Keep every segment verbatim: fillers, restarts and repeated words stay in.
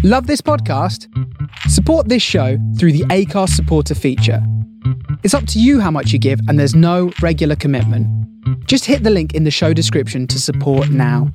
Love this podcast? Support this show through the Acast supporter feature. It's up to you how much you give, and there's no regular commitment. Just hit the link in the show description to support now.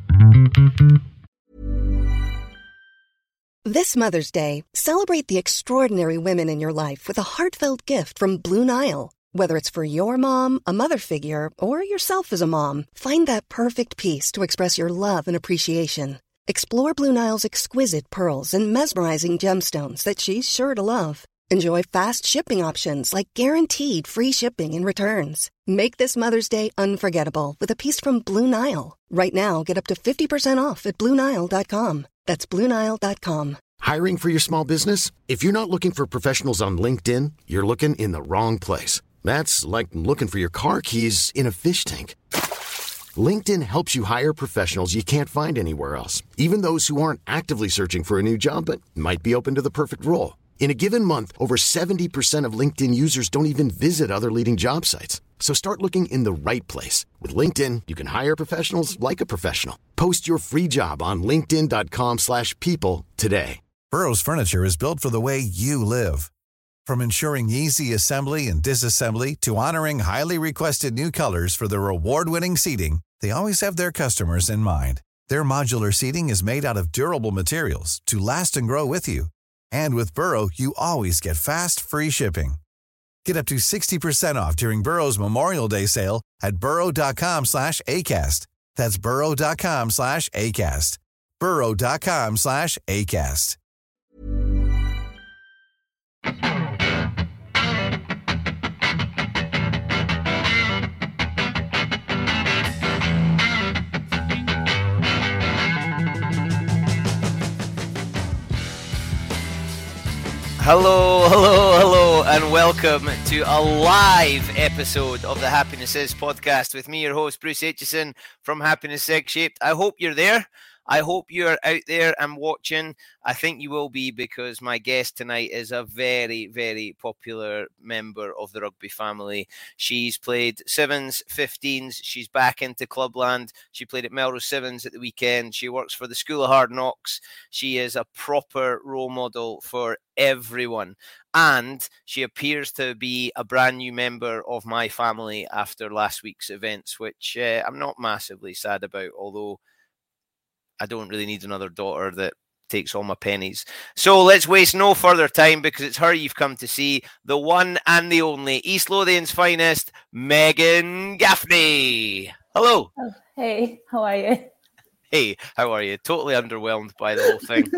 This Mother's Day, celebrate the extraordinary women in your life with a heartfelt gift from Blue Nile. Whether it's for your mom, a mother figure, or yourself as a mom, find that perfect piece to express your love and appreciation. Explore Blue Nile's exquisite pearls and mesmerizing gemstones that she's sure to love. Enjoy fast shipping options like guaranteed free shipping and returns. Make this Mother's Day unforgettable with a piece from Blue Nile. Right now, get up to fifty percent off at Blue Nile dot com. That's Blue Nile dot com. Hiring for your small business? If you're not looking for professionals on LinkedIn, you're looking in the wrong place. That's like looking for your car keys in a fish tank. LinkedIn helps you hire professionals you can't find anywhere else, even those who aren't actively searching for a new job but might be open to the perfect role. In a given month, over seventy percent of LinkedIn users don't even visit other leading job sites. So start looking in the right place. With LinkedIn, you can hire professionals like a professional. Post your free job on linkedin dot com slash people today. Burrow's furniture is built for the way you live. From ensuring easy assembly and disassembly to honoring highly requested new colors for their award-winning seating, they always have their customers in mind. Their modular seating is made out of durable materials to last and grow with you. And with Burrow, you always get fast, free shipping. Get up to sixty percent off during Burrow's Memorial Day sale at burrow dot com slash ACAST. That's burrow dot com slash ACAST. burrow dot com slash ACAST. Hello, hello, hello, and welcome to a live episode of the Happiness Is podcast with me, your host, Bruce Aitchison from Happiness Egg Shaped. I hope you're there. I hope you're out there and watching. I think you will be, because my guest tonight is a very, very popular member of the rugby family. She's played sevens, fifteens. She's back into clubland. She played at Melrose Sevens at the weekend. She works for the School of Hard Knocks. She is a proper role model for everyone. And she appears to be a brand new member of my family after last week's events, which uh, I'm not massively sad about, although I don't really need another daughter that takes all my pennies. So let's waste no further time, because it's her you've come to see, the one and the only East Lothian's finest, Megan Gaffney. Hello. Oh, hey, how are you? Hey, how are you? Totally underwhelmed by the whole thing.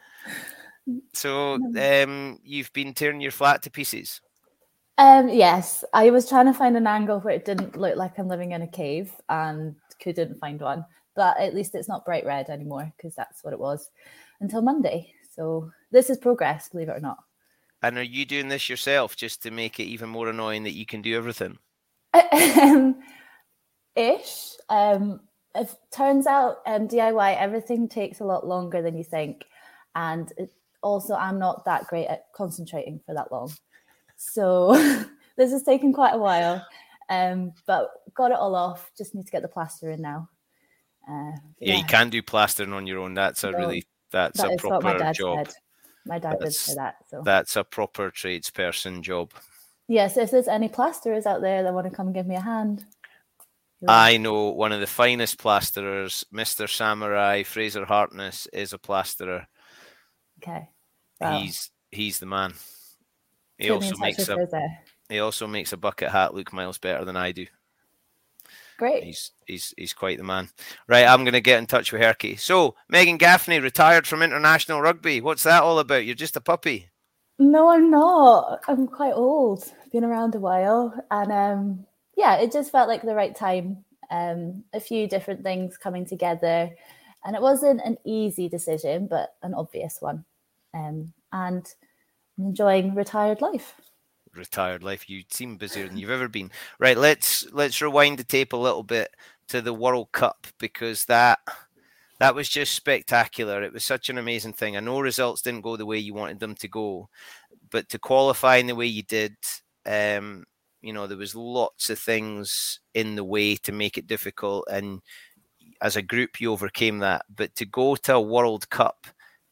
So um, you've been tearing your flat to pieces? Um, yes, I was trying to find an angle where it didn't look like I'm living in a cave and couldn't find one. But at least it's not bright red anymore, because that's what it was until Monday. So this is progress, believe it or not. And are you doing this yourself just to make it even more annoying that you can do everything? um, ish. Um, it turns out um, D I Y, everything takes a lot longer than you think. And it, also, I'm not that great at concentrating for that long. So this has taken quite a while. Um, but got it all off. Just need to get the plaster in now. Uh, yeah, yeah, you can do plastering on your own. That's a no, really, that's that a is what my proper dad job. Said. My dad did say that. So that's a proper tradesperson job. Yes, if there's any plasterers out there that want to come and give me a hand. I know one of the finest plasterers, Mister Samurai Fraser Hartness, is a plasterer. Okay, wow. He's he's the man. He Put also makes a Fraser. he also makes a bucket hat look miles better than I do. Great. He's he's he's quite the man. Right, I'm going to get in touch with Herky. So, Megan Gaffney, retired from international rugby. What's that all about? You're just a puppy. No, I'm not. I'm quite old. Been around a while. And um, yeah, it just felt like the right time. Um, a few different things coming together. And it wasn't an easy decision, but an obvious one. Um, and I'm enjoying retired life. Retired life. You seem busier than you've ever been. Right, let's let's rewind the tape a little bit to the World Cup, because that that was just spectacular. It was such an amazing thing. I know results didn't go the way you wanted them to go, but to qualify in the way you did, um, you know, there was lots of things in the way to make it difficult, and as a group you overcame that. But to go to a World Cup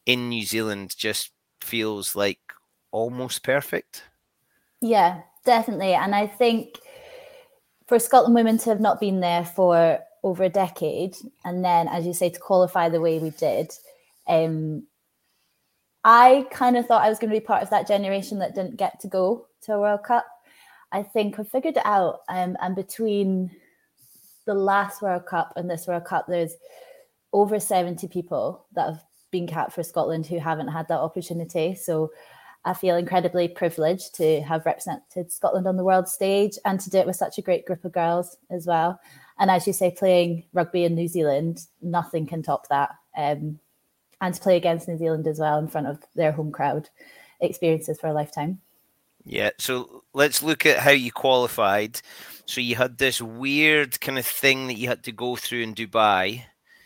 in New Zealand just feels like almost perfect. Yeah, definitely. And I think for Scotland women to have not been there for over a decade, and then, as you say, to qualify the way we did, um, I kind of thought I was going to be part of that generation that didn't get to go to a World Cup. I think I figured it out. Um, and between the last World Cup and this World Cup, there's over seventy people that have been capped for Scotland who haven't had that opportunity. So I feel incredibly privileged to have represented Scotland on the world stage and to do it with such a great group of girls as well. And as you say, playing rugby in New Zealand, nothing can top that. Um, and to play against New Zealand as well in front of their home crowd, experiences for a lifetime. Yeah, so let's look at how you qualified. So you had this weird kind of thing that you had to go through in Dubai,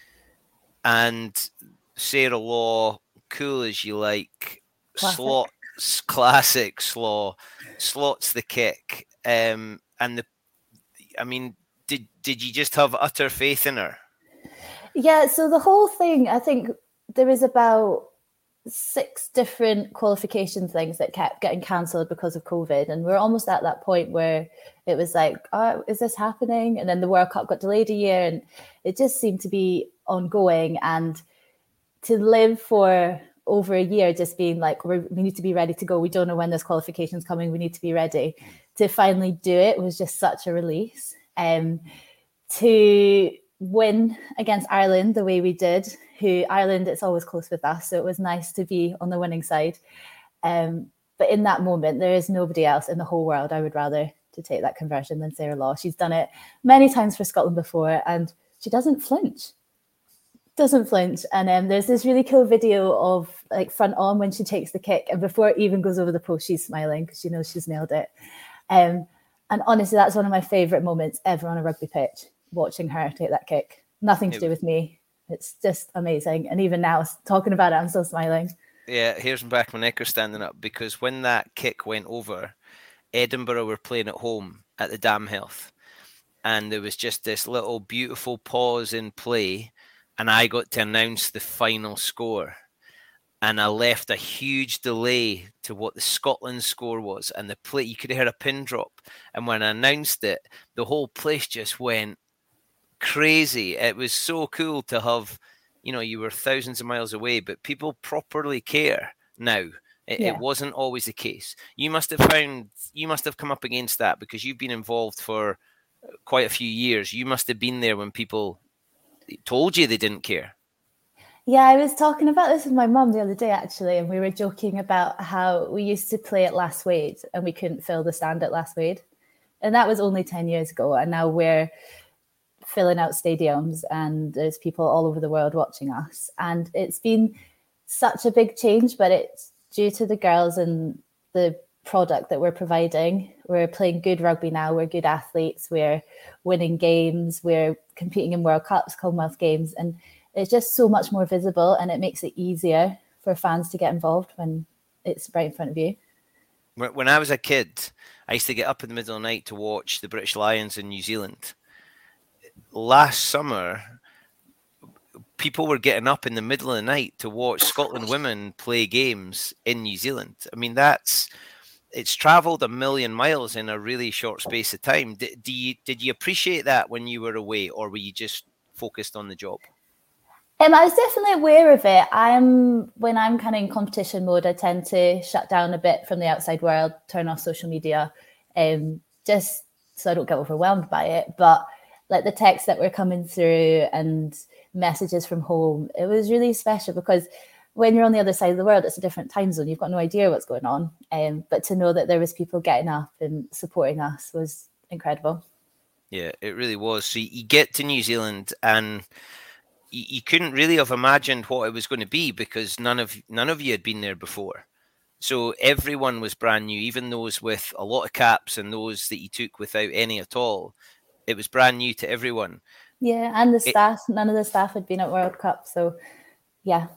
and Sarah Law, cool as you like, Classic. slots, classic slaw, slots the kick. Um, and the, I mean, did did you just have utter faith in her? Yeah, so the whole thing, I think there was about six different qualification things that kept getting cancelled because of COVID. And we're almost at that point where it was like, oh, is this happening? And then the World Cup got delayed a year, and it just seemed to be ongoing. And to live for over a year just being like, we're, we need to be ready to go. We don't know when this qualification's coming. We need to be ready. To finally do it was just such a release. Um, to win against Ireland the way we did, who Ireland, it's always close with us, so it was nice to be on the winning side. Um, but in that moment, there is nobody else in the whole world I would rather to take that conversion than Sarah Law. She's done it many times for Scotland before, and she doesn't flinch. Doesn't flinch. And um, there's this really cool video of like front on when she takes the kick, and before it even goes over the post, she's smiling because she knows she's nailed it. Um, and honestly, that's one of my favourite moments ever on a rugby pitch, watching her take that kick. Nothing to do with me. It's just amazing. And even now, talking about it, I'm still smiling. Yeah, hairs on back of my neck are standing up, because when that kick went over, Edinburgh were playing at home at the Dam Health, and there was just this little beautiful pause in play, and I got to announce the final score. And I left a huge delay to what the Scotland score was, and the play, you could hear a pin drop. And when I announced it, the whole place just went crazy. It was so cool to have, you know, you were thousands of miles away, but people properly care now. It, yeah. it wasn't always the case. You must have found, you must have come up against that because you've been involved for quite a few years. You must have been there when people told you they didn't care. Yeah, I was talking about this with my mum the other day, actually, and we were joking about how we used to play at Lass Wade and we couldn't fill the stand at Lass Wade. And that was only ten years ago. And now we're filling out stadiums and there's people all over the world watching us. And it's been such a big change, but it's due to the girls and the product that we're providing. We're playing good rugby now. We're good athletes. We're winning games. We're competing in World Cups, Commonwealth Games. And it's just so much more visible, and it makes it easier for fans to get involved when it's right in front of you. When I was a kid, I used to get up in the middle of the night to watch the British Lions in New Zealand. Last summer, people were getting up in the middle of the night to watch Scotland women play games in New Zealand. I mean, that's it's travelled a million miles in a really short space of time. Did, do you, did you appreciate that when you were away, or were you just focused on the job? Um, I was definitely aware of it. I'm when I'm kind of in competition mode, I tend to shut down a bit from the outside world, turn off social media, um, just so I don't get overwhelmed by it. But like the texts that were coming through and messages from home, it was really special because when you're on the other side of the world, it's a different time zone. You've got no idea what's going on. Um, but to know that there was people getting up and supporting us was incredible. Yeah, it really was. So you get to New Zealand and you couldn't really have imagined what it was going to be because none of none of you had been there before. So everyone was brand new, even those with a lot of caps and those that you took without any at all. It was brand new to everyone. Yeah, and the staff, it, none of the staff had been at World Cup. So, yeah.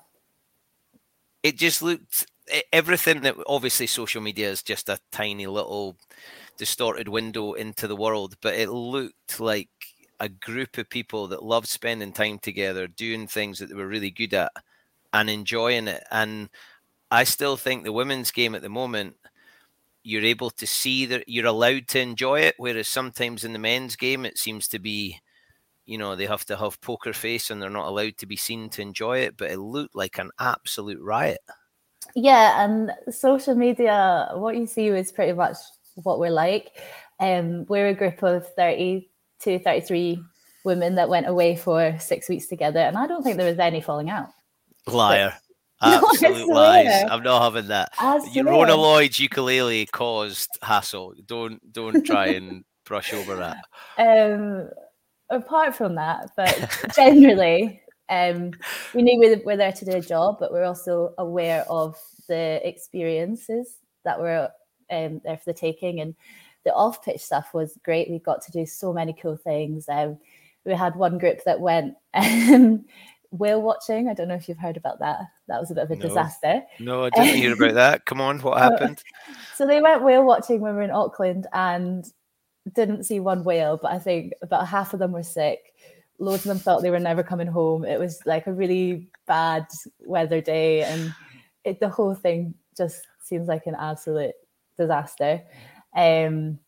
It just looked, everything that obviously social media is just a tiny little distorted window into the world, but it looked like a group of people that loved spending time together, doing things that they were really good at, and enjoying it. And I still think the women's game at the moment, you're able to see that you're allowed to enjoy it, whereas sometimes in the men's game it seems to be, you know, they have to have poker face and they're not allowed to be seen to enjoy it. But it looked like an absolute riot. Yeah, and social media, what you see is pretty much what we're like. Um, we're a group of thirty-two, thirty-three women that went away for six weeks together, and I don't think there was any falling out. Liar. But, Absolute no, lies. I'm not having that. You, Rona Lloyd's ukulele caused hassle. Don't don't try and brush over that. Um, apart from that, but generally, um, we knew we were there to do a job, but we're also aware of the experiences that were um, there for the taking. And the off-pitch stuff was great. We got to do so many cool things. Um, we had one group that went um, whale watching. I don't know if you've heard about that. That was a bit of a no. disaster. No, I didn't hear about that. Come on, what happened? So they went whale watching when we were in Auckland and didn't see one whale, but I think about half of them were sick. Loads of them felt they were never coming home. It was like a really bad weather day, and it, the whole thing just seems like an absolute disaster. Um,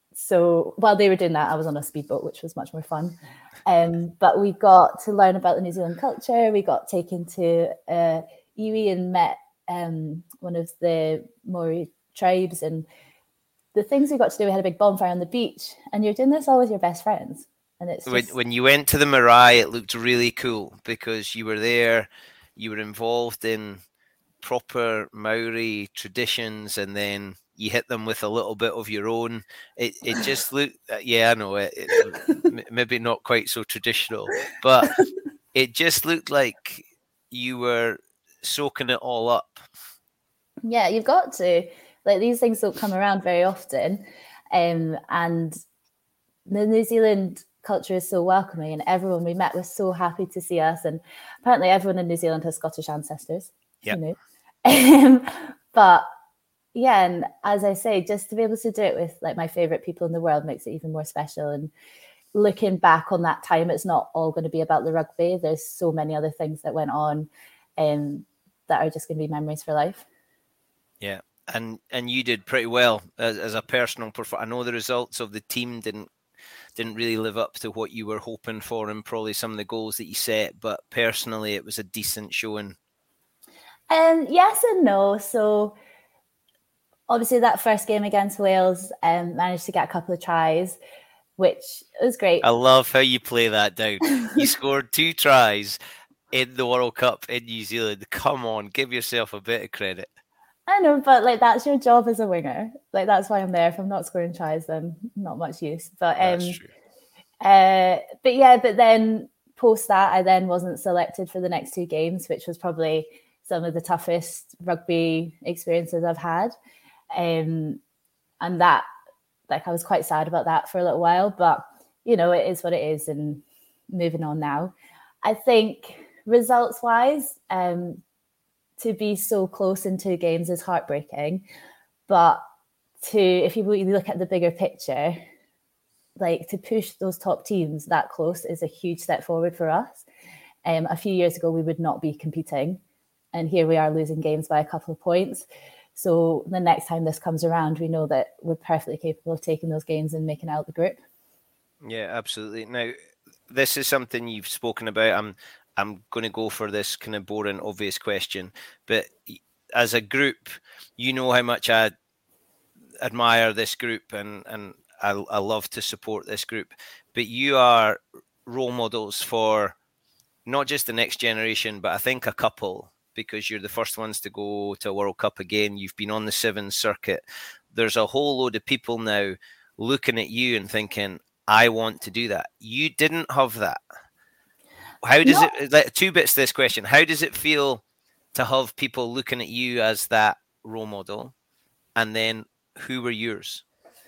so while they were doing that, I was on a speedboat, which was much more fun. Um, but we got to learn about the New Zealand culture. We got taken to uh, iwi and met um, one of the Maori tribes, and the things we got to do, we had a big bonfire on the beach, and you're doing this all with your best friends. And it's just... when, when you went to the marae, it looked really cool because you were there, you were involved in proper Maori traditions, and then you hit them with a little bit of your own. It it just looked, yeah, I know it, it maybe not quite so traditional, but it just looked like you were soaking it all up. Yeah, you've got to. Like, these things don't come around very often, um, and the New Zealand culture is so welcoming, and everyone we met was so happy to see us. And apparently, everyone in New Zealand has Scottish ancestors. Yeah, you know? um, but yeah, and as I say, just to be able to do it with like my favorite people in the world makes it even more special. And looking back on that time, it's not all going to be about the rugby. There's so many other things that went on, um, that are just going to be memories for life. Yeah. And and you did pretty well as, as a personal performer. I know the results of the team didn't didn't really live up to what you were hoping for, and probably some of the goals that you set. But personally, it was a decent showing. Um, yes and no. So obviously, that first game against Wales, um, managed to get a couple of tries, which was great. I love how you play that down. You scored two tries in the World Cup in New Zealand. Come on, give yourself a bit of credit. I know, but like, that's your job as a winger. Like, that's why I'm there. If I'm not scoring tries, then not much use. But um, that's true. Uh, but yeah, but then post that, I then wasn't selected for the next two games, which was probably some of the toughest rugby experiences I've had. Um, and that, like, I was quite sad about that for a little while. But you know, it is what it is, and moving on now. I think results-wise, um. to be so close in two games is heartbreaking, but to, if you look at the bigger picture, like, to push those top teams that close is a huge step forward for us. Um, a few years ago, we would not be competing, and here we are losing games by a couple of points. So the next time this comes around, we know that we're perfectly capable of taking those games and making out the group. Yeah, absolutely. Now, this is something you've spoken about. I'm I'm going to go for this kind of boring, obvious question, but as a group, you know how much I admire this group, and, and I, I love to support this group. But you are role models for not just the next generation, but I think a couple, because you're the first ones to go to a World Cup again. You've been on the Sevens circuit. There's a whole load of people now looking at you and thinking, I want to do that. You didn't have that. How does no. it, like, two bits to this question. How does it feel to have people looking at you as that role model? And then who were yours?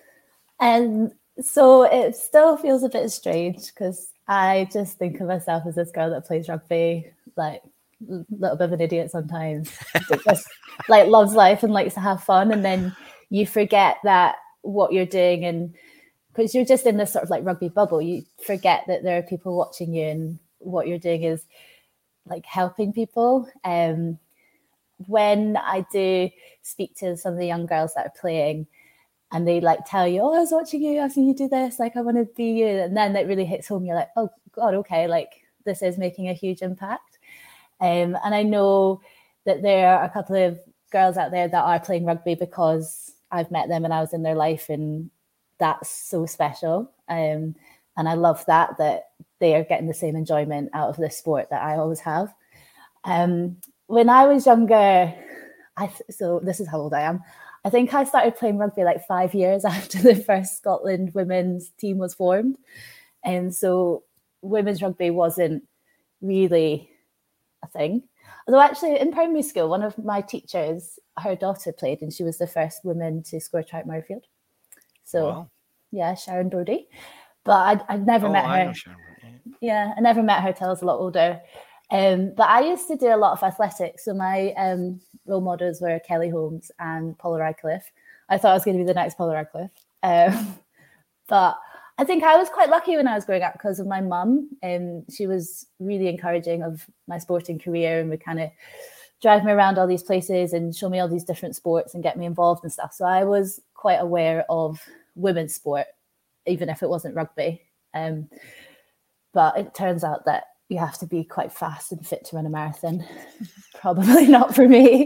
And so it still feels a bit strange, because I just think of myself as this girl that plays rugby, like a little bit of an idiot sometimes, just like loves life and likes to have fun. And then you forget that what you're doing, and because you're just in this sort of like rugby bubble, you forget that there are people watching you, and what you're doing is like helping people. Um, when I do speak to some of the young girls that are playing, and they like tell you, oh, I was watching you, I've seen you do this, like I want to be you. And then it really hits home. You're like, oh God, okay, like this is making a huge impact. Um, and I know that there are a couple of girls out there that are playing rugby because I've met them and I was in their life, and that's so special. Um, and I love that, that they are getting the same enjoyment out of this sport that I always have. Um, when I was younger, I th- so this is how old I am. I think I started playing rugby like five years after the first Scotland women's team was formed. And so women's rugby wasn't really a thing. Although actually in primary school, one of my teachers, her daughter played, and she was the first woman to score a try at Murrayfield. So wow. Yeah, Sharon Doherty. But I'd, I'd never oh, met I her. Know Sharon, yeah. yeah, I never met her till I was a lot older. Um, but I used to do a lot of athletics. So my um, role models were Kelly Holmes and Paula Radcliffe. I thought I was going to be the next Paula Radcliffe. Um, but I think I was quite lucky when I was growing up because of my mum. And she was really encouraging of my sporting career, and would kind of drive me around all these places and show me all these different sports and get me involved and stuff. So I was quite aware of women's sport, even if it wasn't rugby. Um, but it turns out that you have to be quite fast and fit to run a marathon. Probably not for me.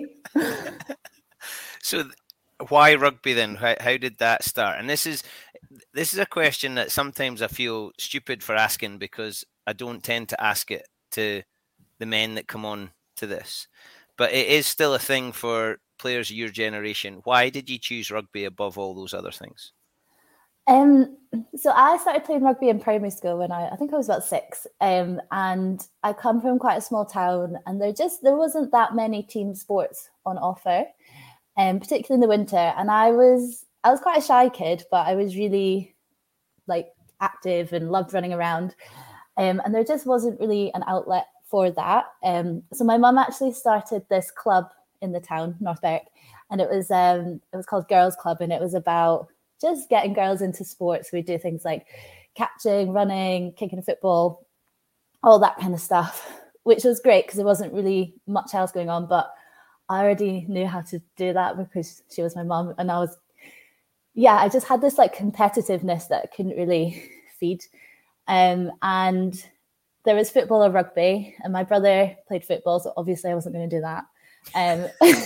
So why rugby then? How, how did that start? And this is this is a question that sometimes I feel stupid for asking, because I don't tend to ask it to the men that come on to this. But it is still a thing for players of your generation. Why did you choose rugby above all those other things? Um, so I started playing rugby in primary school when I, I think I was about six. Um, and I come from quite a small town, and there just, there wasn't that many team sports on offer, um, particularly in the winter. And I was, I was quite a shy kid, but I was really like active and loved running around. Um, and there just wasn't really an outlet for that. Um, so my mum actually started this club in the town, North Berwick, and it was, um, it was called Girls Club. And it was about just getting girls into sports. We do things like catching, running, kicking a football, all that kind of stuff, which was great because there wasn't really much else going on. But I already knew how to do that because she was my mum. And I was, yeah, I just had this like competitiveness that I couldn't really feed. Um, and there was football or rugby, and my brother played football. So obviously I wasn't going to do that. Um,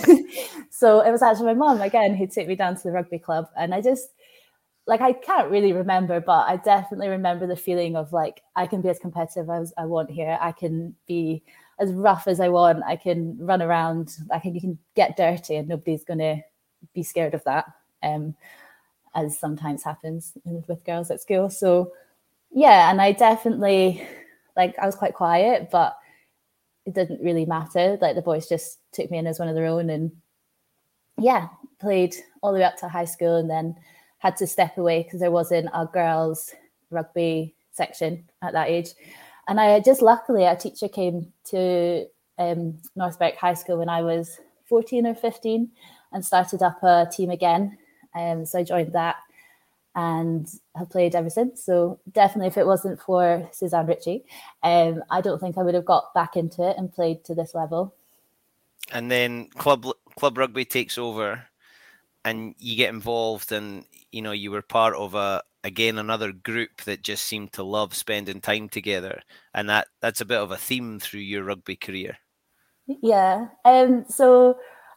so it was actually my mum again who took me down to the rugby club. And I just, like, I can't really remember, but I definitely remember the feeling of like, I can be as competitive as I want here. I can be as rough as I want. I can run around. I can, you can get dirty, and nobody's going to be scared of that, um, as sometimes happens with girls at school. So yeah, and I definitely, like, I was quite quiet, but it didn't really matter. Like, the boys just took me in as one of their own, and yeah, played all the way up to high school, and then had to step away because there wasn't a girls' rugby section at that age. And I just, luckily, a teacher came to um, North Berwick High School when I was fourteen or fifteen and started up a team again. Um, so I joined that and have played ever since. So definitely, if it wasn't for Suzanne Ritchie, um, I don't think I would have got back into it and played to this level. And then club club rugby takes over, and you get involved, and you know you were part of a again another group that just seemed to love spending time together, and that that's a bit of a theme through your rugby career. Yeah. Um. So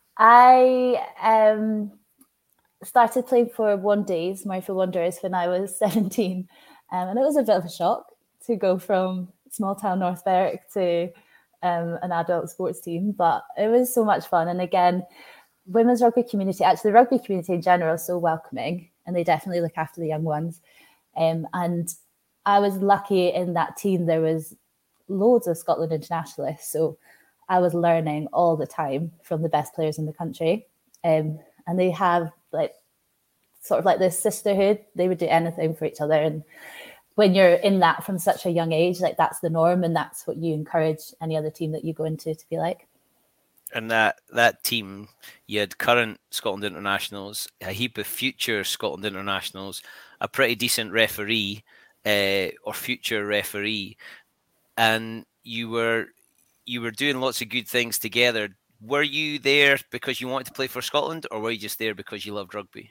I um started playing for One Days, Murrayfield Wanderers, when I was seventeen, um, and it was a bit of a shock to go from small town North Berwick to um, an adult sports team, but it was so much fun. And again, women's rugby community, actually the rugby community in general, is so welcoming, and they definitely look after the young ones. Um, and I was lucky in that team. There was loads of Scotland internationalists, so I was learning all the time from the best players in the country. Um, and they have like sort of like this sisterhood. They would do anything for each other. And when you're in that from such a young age, like that's the norm, and that's what you encourage any other team that you go into to be like. And that, that team, you had current Scotland internationals, a heap of future Scotland internationals, a pretty decent referee uh, or future referee, and you were you were doing lots of good things together. Were you there because you wanted to play for Scotland, or were you just there because you loved rugby?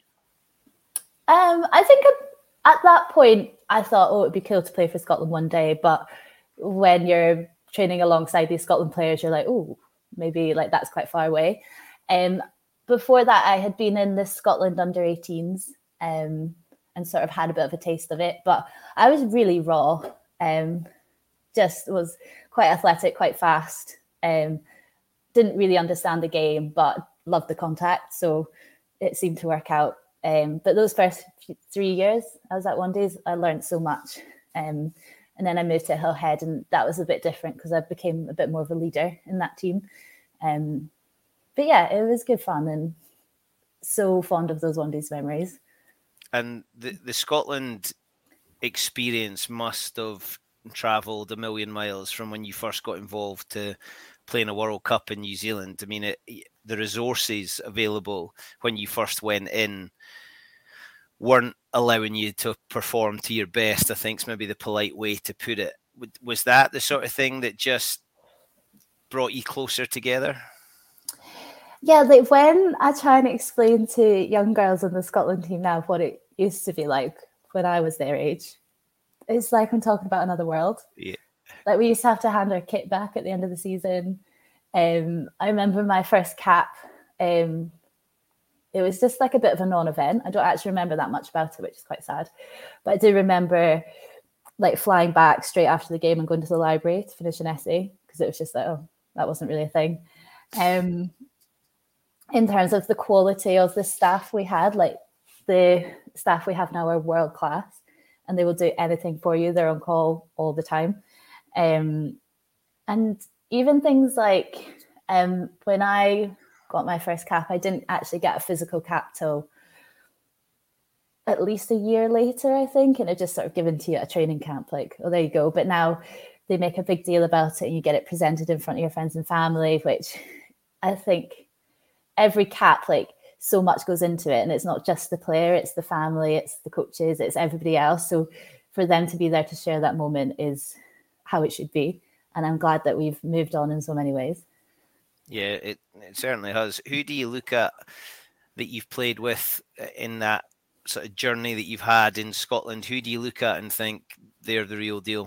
Um, I think at, at that point, I thought, oh, it'd be cool to play for Scotland one day. But when you're training alongside these Scotland players, you're like, oh, maybe like that's quite far away. Um, before that, I had been in the Scotland under eighteens um, and sort of had a bit of a taste of it. But I was really raw. Um, just was quite athletic, quite fast. Um, didn't really understand the game, but loved the contact. So it seemed to work out. Um, but those first few, three years I was at One Days, I learned so much. Um, and then I moved to Hillhead, and that was a bit different because I became a bit more of a leader in that team. Um, but yeah, it was good fun, and so fond of those One Days memories. And the, the Scotland experience must have travelled a million miles from when you first got involved to playing a World Cup in New Zealand. I mean, it, the resources available when you first went in weren't allowing you to perform to your best, I think is maybe the polite way to put it. Was that the sort of thing that just brought you closer together? Yeah, like when I try and explain to young girls on the Scotland team now what it used to be like when I was their age, it's like I'm talking about another world. Yeah. Like we used to have to hand our kit back at the end of the season. Um, I remember my first cap. Um, it was just like a bit of a non-event. I don't actually remember that much about it, which is quite sad. But I do remember like flying back straight after the game and going to the library to finish an essay because it was just like, oh, that wasn't really a thing. Um, in terms of the quality of the staff we had, like the staff we have now are world class and they will do anything for you. They're on call all the time. Um, and even things like um, when I got my first cap, I didn't actually get a physical cap till at least a year later, I think. And it just sort of given to you at a training camp, like, oh, there you go. But now they make a big deal about it and you get it presented in front of your friends and family, which I think every cap, like so much goes into it. And it's not just the player, it's the family, it's the coaches, it's everybody else. So for them to be there to share that moment is how it should be. And I'm glad that we've moved on in so many ways. Yeah, it, it certainly has. Who do you look at that you've played with in that sort of journey that you've had in Scotland? Who do you look at and think they're the real deal?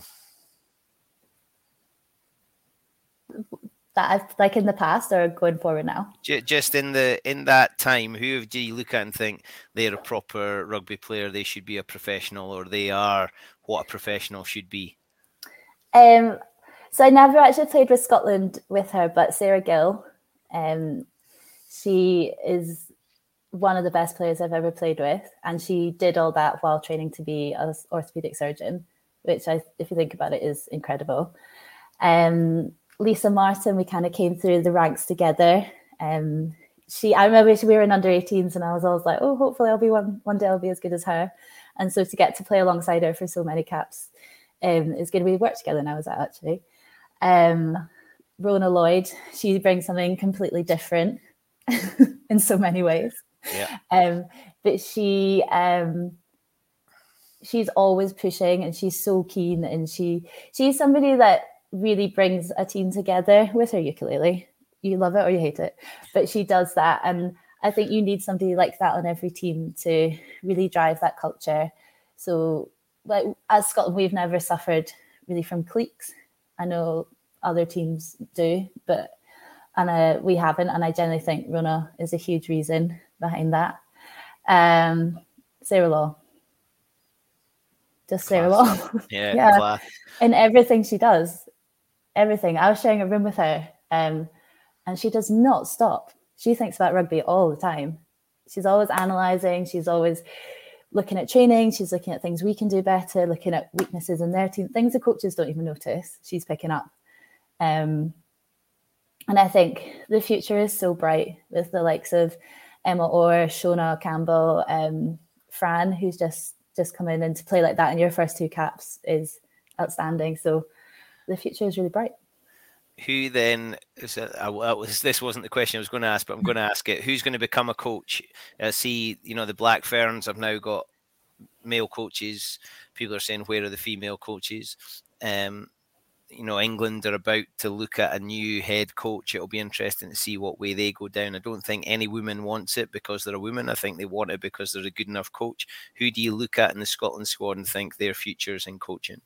That I've, like in the past or going forward now? Just in the in that time, who do you look at and think they're a proper rugby player, they should be a professional, or they are what a professional should be? Um, so I never actually played with Scotland with her, but Sarah Gill, um, she is one of the best players I've ever played with. And she did all that while training to be an orthopedic surgeon, which I, if you think about it, is incredible. Um, Lisa Martin, we kind of came through the ranks together. Um, she, I remember we were in under eighteens and I was always like, oh, hopefully I'll be one, one day I'll be as good as her. And so to get to play alongside her for so many caps um, is going to be work together now, is that actually. Um, Rona Lloyd, she brings something completely different in so many ways. Yeah. Um, but she, um, she's always pushing and she's so keen, and she she's somebody that really brings a team together with her ukulele. You love it or you hate it, but she does that. And I think you need somebody like that on every team to really drive that culture. So like as Scotland, we've never suffered really from cliques. I know other teams do, but and uh, we haven't. And I generally think Rona is a huge reason behind that. Um, Sarah Law. Just Sarah Law. Yeah, yeah. And everything she does. Everything. I was sharing a room with her um, and she does not stop. She thinks about rugby all the time. She's always analysing. She's always looking at training. She's looking at things we can do better, looking at weaknesses in their team, things the coaches don't even notice. She's picking up. Um, and I think the future is so bright with the likes of Emma Orr, Shona Campbell, um, Fran, who's just, just come in, and to play like that in your first two caps is outstanding. So the future is really bright. Who then, is it, I, I was, this wasn't the question I was going to ask, but I'm going to ask it. Who's going to become a coach? Uh, see, you know, the Black Ferns have now got male coaches. People are saying, where are the female coaches? Um, you know, England are about to look at a new head coach. It'll be interesting to see what way they go down. I don't think any woman wants it because they're a woman. I think they want it because they're a good enough coach. Who do you look at in the Scotland squad and think their future's in coaching?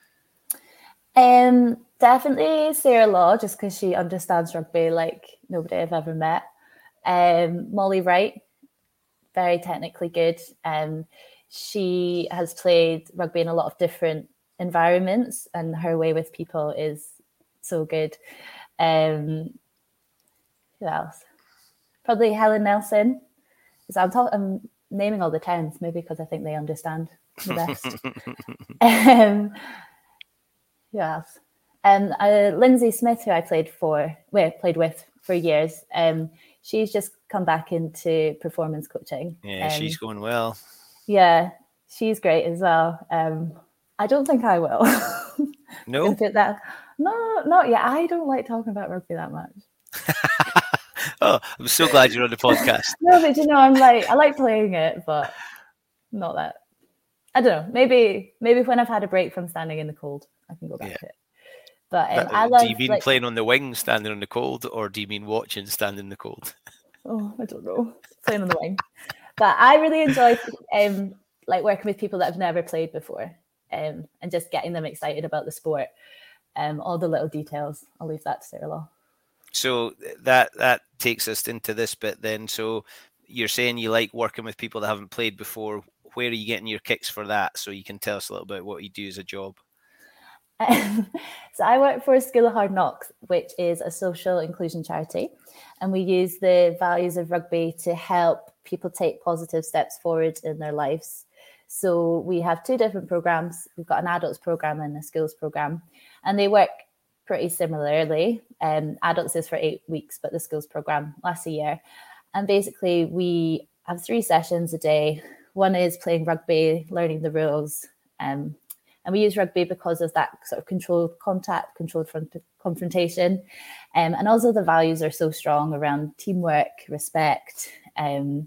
Um, definitely Sarah Law, just because she understands rugby like nobody I've ever met. Um, Molly Wright, very technically good. Um, she has played rugby in a lot of different environments, and her way with people is so good. Um, who else? Probably Helen Nelson. So I'm, talk- I'm naming all the tens, maybe because I think they understand the best. um, who else? Um, uh, Lindsay Smith, who I played for, well, played with for years. Um, she's just come back into performance coaching. Yeah, um, she's going well. Yeah, she's great as well. Um, I don't think I will. No? that. No, not yet. I don't like talking about rugby that much. Oh, I'm so glad you're on the podcast. No, but you know, I'm like, I like playing it, but not that. I don't know. Maybe, maybe when I've had a break from standing in the cold, I can go back Yeah. to it. But um, That, I love. do you mean like, playing on the wing, standing in the cold, or do you mean watching, standing in the cold? Oh, I don't know. Playing on the wing. But I really enjoy um, like working with people that I've never played before, um, and just getting them excited about the sport. Um, all the little details. I'll leave that to Sarah Law. So that that takes us into this bit then. So you're saying you like working with people that haven't played before. Where are you getting your kicks for that? So you can tell us a little bit what you do as a job. Um, so I work for School of Hard Knocks, which is a social inclusion charity, and we use the values of rugby to help people take positive steps forward in their lives. So we have two different programs. We've got an adults program and a schools program, and they work pretty similarly. Um, adults is for eight weeks, but the schools program lasts a year. And basically we have three sessions a day. One is playing rugby, learning the rules, um, and we use rugby because of that sort of controlled contact, controlled front- confrontation. Um, and also the values are so strong around teamwork, respect, um,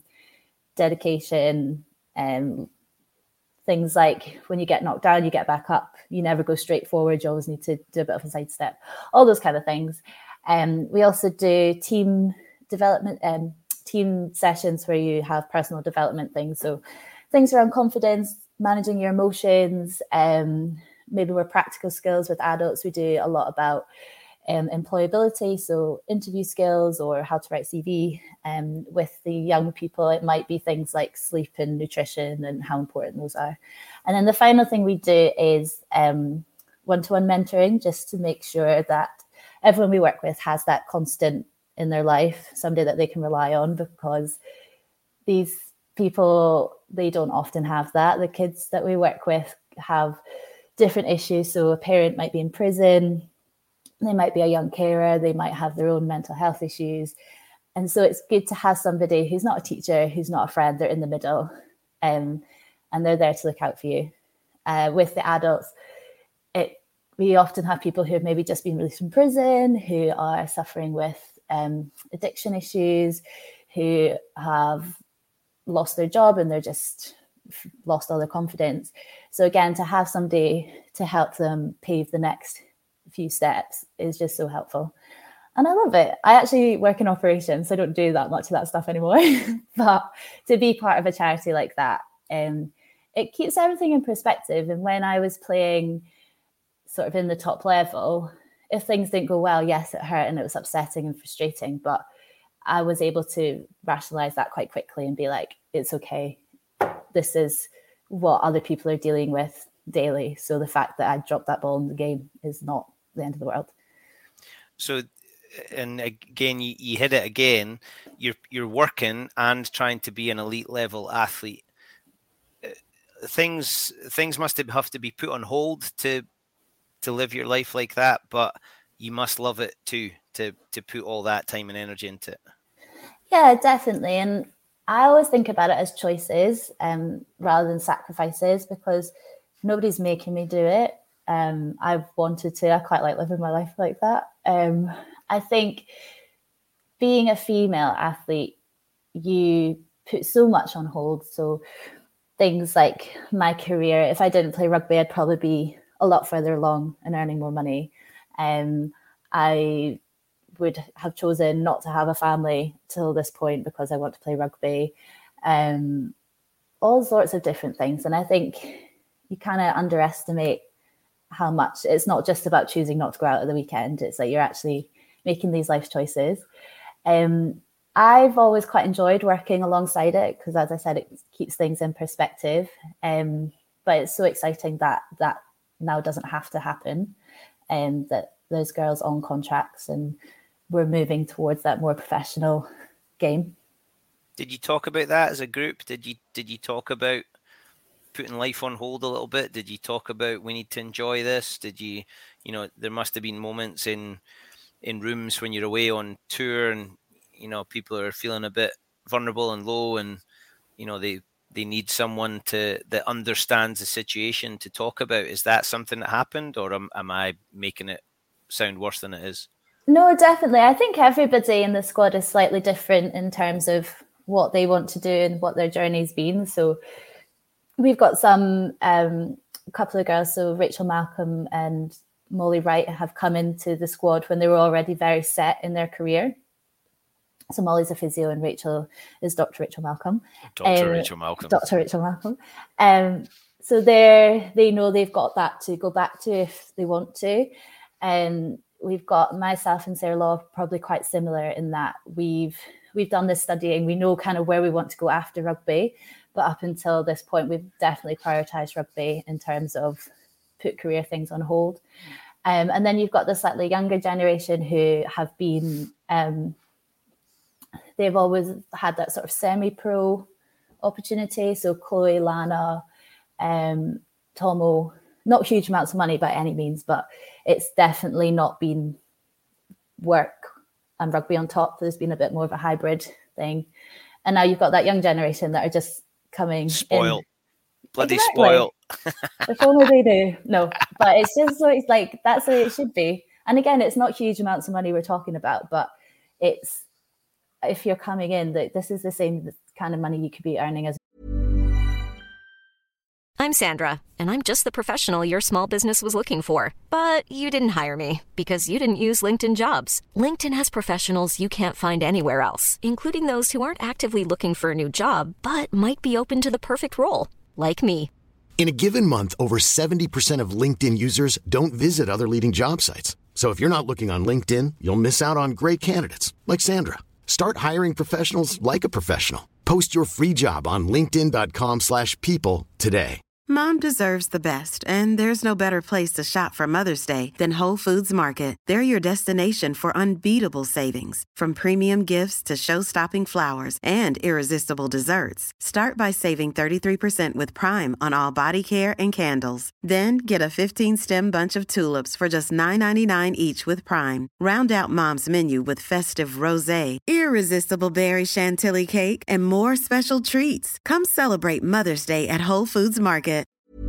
dedication, um, things like when you get knocked down, you get back up. You never go straight forward. You always need to do a bit of a sidestep, all those kind of things. Um, we also do team development, um, team sessions where you have personal development things. So things around confidence, managing your emotions, um, maybe more practical skills with adults. We do a lot about um, employability, so interview skills or how to write C V. Um, with the young people, it might be things like sleep and nutrition and how important those are. And then the final thing we do is um, one-to-one mentoring, just to make sure that everyone we work with has that constant in their life, somebody that they can rely on, because these people, they don't often have that. The kids that we work with have different issues. So a parent might be in prison, they might be a young carer, they might have their own mental health issues. And so it's good to have somebody who's not a teacher, who's not a friend, they're in the middle, um, and they're there to look out for you. Uh, with the adults, it, we often have people who have maybe just been released from prison, who are suffering with um, addiction issues, who have lost their job and they're just lost all their confidence. So again, to have somebody to help them pave the next few steps is just so helpful. And I love it. I actually work in operations, so I don't do that much of that stuff anymore. But to be part of a charity like that, um, it keeps everything in perspective. And when I was playing sort of in the top level, if things didn't go well, yes, it hurt and it was upsetting and frustrating, but I was able to rationalize that quite quickly and be like, it's okay. This is what other people are dealing with daily. So the fact that I dropped that ball in the game is not the end of the world. So, and again, you, you hit it again. You're you're working and trying to be an elite level athlete. Things things must have to be put on hold to to live your life like that, but you must love it too, to to put all that time and energy into it. Yeah, definitely. And I always think about it as choices um, rather than sacrifices, because nobody's making me do it. Um, I've wanted to. I quite like living my life like that. Um, I think being a female athlete, you put so much on hold. So things like my career, if I didn't play rugby, I'd probably be a lot further along and earning more money. Um, I would have chosen not to have a family till this point because I want to play rugby. Um, all sorts of different things. And I think you kind of underestimate how much it's not just about choosing not to go out at the weekend. It's like you're actually making these life choices. Um, I've always quite enjoyed working alongside it because, as I said, it keeps things in perspective. Um, but it's so exciting that that now doesn't have to happen, and um, that there's girls on contracts and we're moving towards that more professional game. Did you talk about that as a group? Did you did you talk about putting life on hold a little bit? Did you talk about we need to enjoy this? Did you, you know, there must have been moments in in rooms when you're away on tour and, you know, people are feeling a bit vulnerable and low and, you know, they they need someone to that understands the situation to talk about. Is that something that happened, or am, am I making it sound worse than it is? No, definitely. I think everybody in the squad is slightly different in terms of what they want to do and what their journey's been. So we've got some, um, a couple of girls, so Rachel Malcolm and Molly Wright have come into the squad when they were already very set in their career. So Molly's a physio and Rachel is Doctor Rachel Malcolm. Doctor Um, Rachel Malcolm. Doctor Rachel Malcolm. Um, so they're, they know they've got that to go back to if they want to. And um, we've got myself and Sarah Law probably quite similar in that we've we've done this studying. We know kind of where we want to go after rugby. But up until this point, we've definitely prioritised rugby in terms of put career things on hold. Um, and then you've got the slightly younger generation who have been... Um, they've always had that sort of semi-pro opportunity. So Chloe, Lana, um, Tomo, not huge amounts of money by any means, but it's definitely not been work and rugby on top. There's been a bit more of a hybrid thing. And now you've got that young generation that are just coming spoiled. In. Bloody exactly. spoiled. If only they do. No, but it's just so it's like, that's the way it should be. And again, it's not huge amounts of money we're talking about, but it's, if you're coming in, that this is the same kind of money you could be earning as. I'm Sandra, and I'm just the professional your small business was looking for. But you didn't hire me because you didn't use LinkedIn Jobs. LinkedIn has professionals you can't find anywhere else, including those who aren't actively looking for a new job, but might be open to the perfect role, like me. In a given month, over seventy percent of LinkedIn users don't visit other leading job sites. So if you're not looking on LinkedIn, you'll miss out on great candidates like Sandra. Start hiring professionals like a professional. Post your free job on linkedin.com slash people today. Mom deserves the best, and there's no better place to shop for Mother's Day than Whole Foods Market. They're your destination for unbeatable savings, from premium gifts to show-stopping flowers and irresistible desserts. Start by saving thirty-three percent with Prime on all body care and candles. Then get a fifteen-stem bunch of tulips for just nine ninety-nine each with Prime. Round out Mom's menu with festive rosé, irresistible berry chantilly cake, and more special treats. Come celebrate Mother's Day at Whole Foods Market.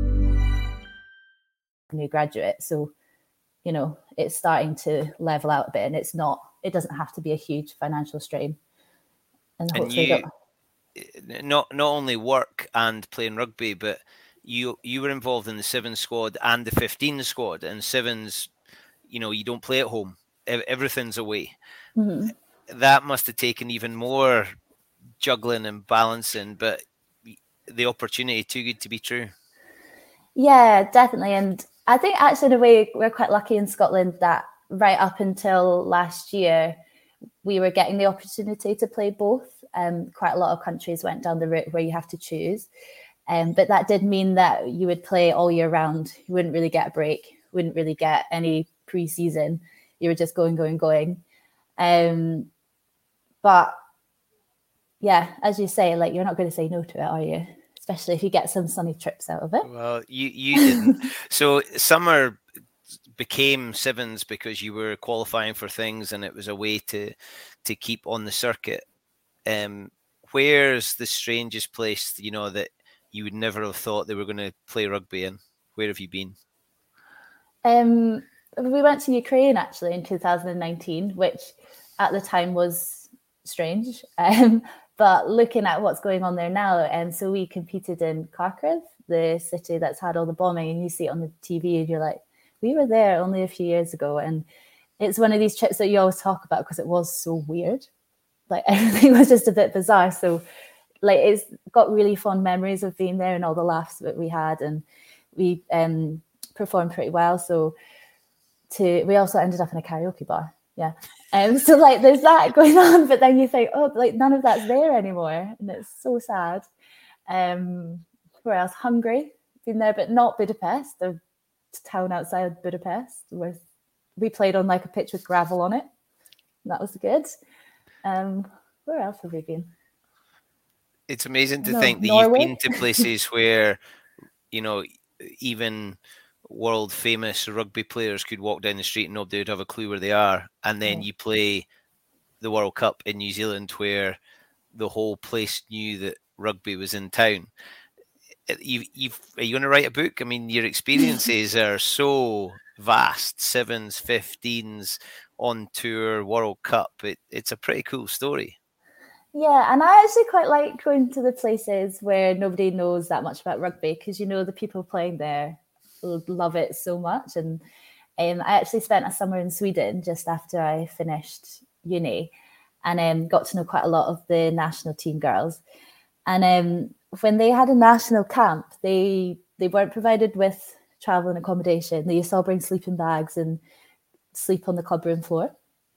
New graduate, so you know it's starting to level out a bit, and it's not it doesn't have to be a huge financial strain. And, and you not not only work and playing rugby, but you you were involved in the Sevens squad and the fifteen squad. And Sevens, you know, you don't play at home, everything's away. Mm-hmm. That must have taken even more juggling and balancing, but the opportunity too good to be true. Yeah, definitely. And I think actually in a way we're quite lucky in Scotland that right up until last year, we were getting the opportunity to play both. Um, quite a lot of countries went down the route where you have to choose. Um, but that did mean that you would play all year round. You wouldn't really get a break, wouldn't really get any pre-season. You were just going, going, going. Um, but yeah, as you say, like you're not going to say no to it, are you? Especially if you get some sunny trips out of it. Well, you, you didn't. So summer became Sevens because you were qualifying for things and it was a way to to keep on the circuit. Um, where's the strangest place, you know, that you would never have thought they were going to play rugby in? Where have you been? Um, we went to Ukraine actually in two thousand nineteen, which at the time was strange. Um, But looking at what's going on there now, and so we competed in Kharkiv, the city that's had all the bombing, and you see it on the T V and you're like, we were there only a few years ago, and it's one of these trips that you always talk about because it was so weird. Like everything was just a bit bizarre. So like it's got really fond memories of being there and all the laughs that we had, and we um, performed pretty well. So to we also ended up in a karaoke bar. Yeah. Um, so like there's that going on, but then you think, oh, like none of that's there anymore. And it's so sad. Um, where else? Hungary, been there, but not Budapest, the town outside Budapest. With we played on like a pitch with gravel on it. That was good. Um, where else have we been? It's amazing to No, think that Norway? you've been to places where, you know, even world famous rugby players could walk down the street and nobody would have a clue where they are. And then Yeah. you play the World Cup in New Zealand where the whole place knew that rugby was in town. You, you've, are you going to write a book? I mean, your experiences are so vast, sevens, fifteens, on tour, World Cup. It, it's a pretty cool story. Yeah, and I actually quite like going to the places where nobody knows that much about rugby, because you know the people playing there love it so much. And um, I actually spent a summer in Sweden just after I finished uni, and um, got to know quite a lot of the national team girls. And um, when they had a national camp, they they weren't provided with travel and accommodation. They used to all bring sleeping bags and sleep on the clubroom floor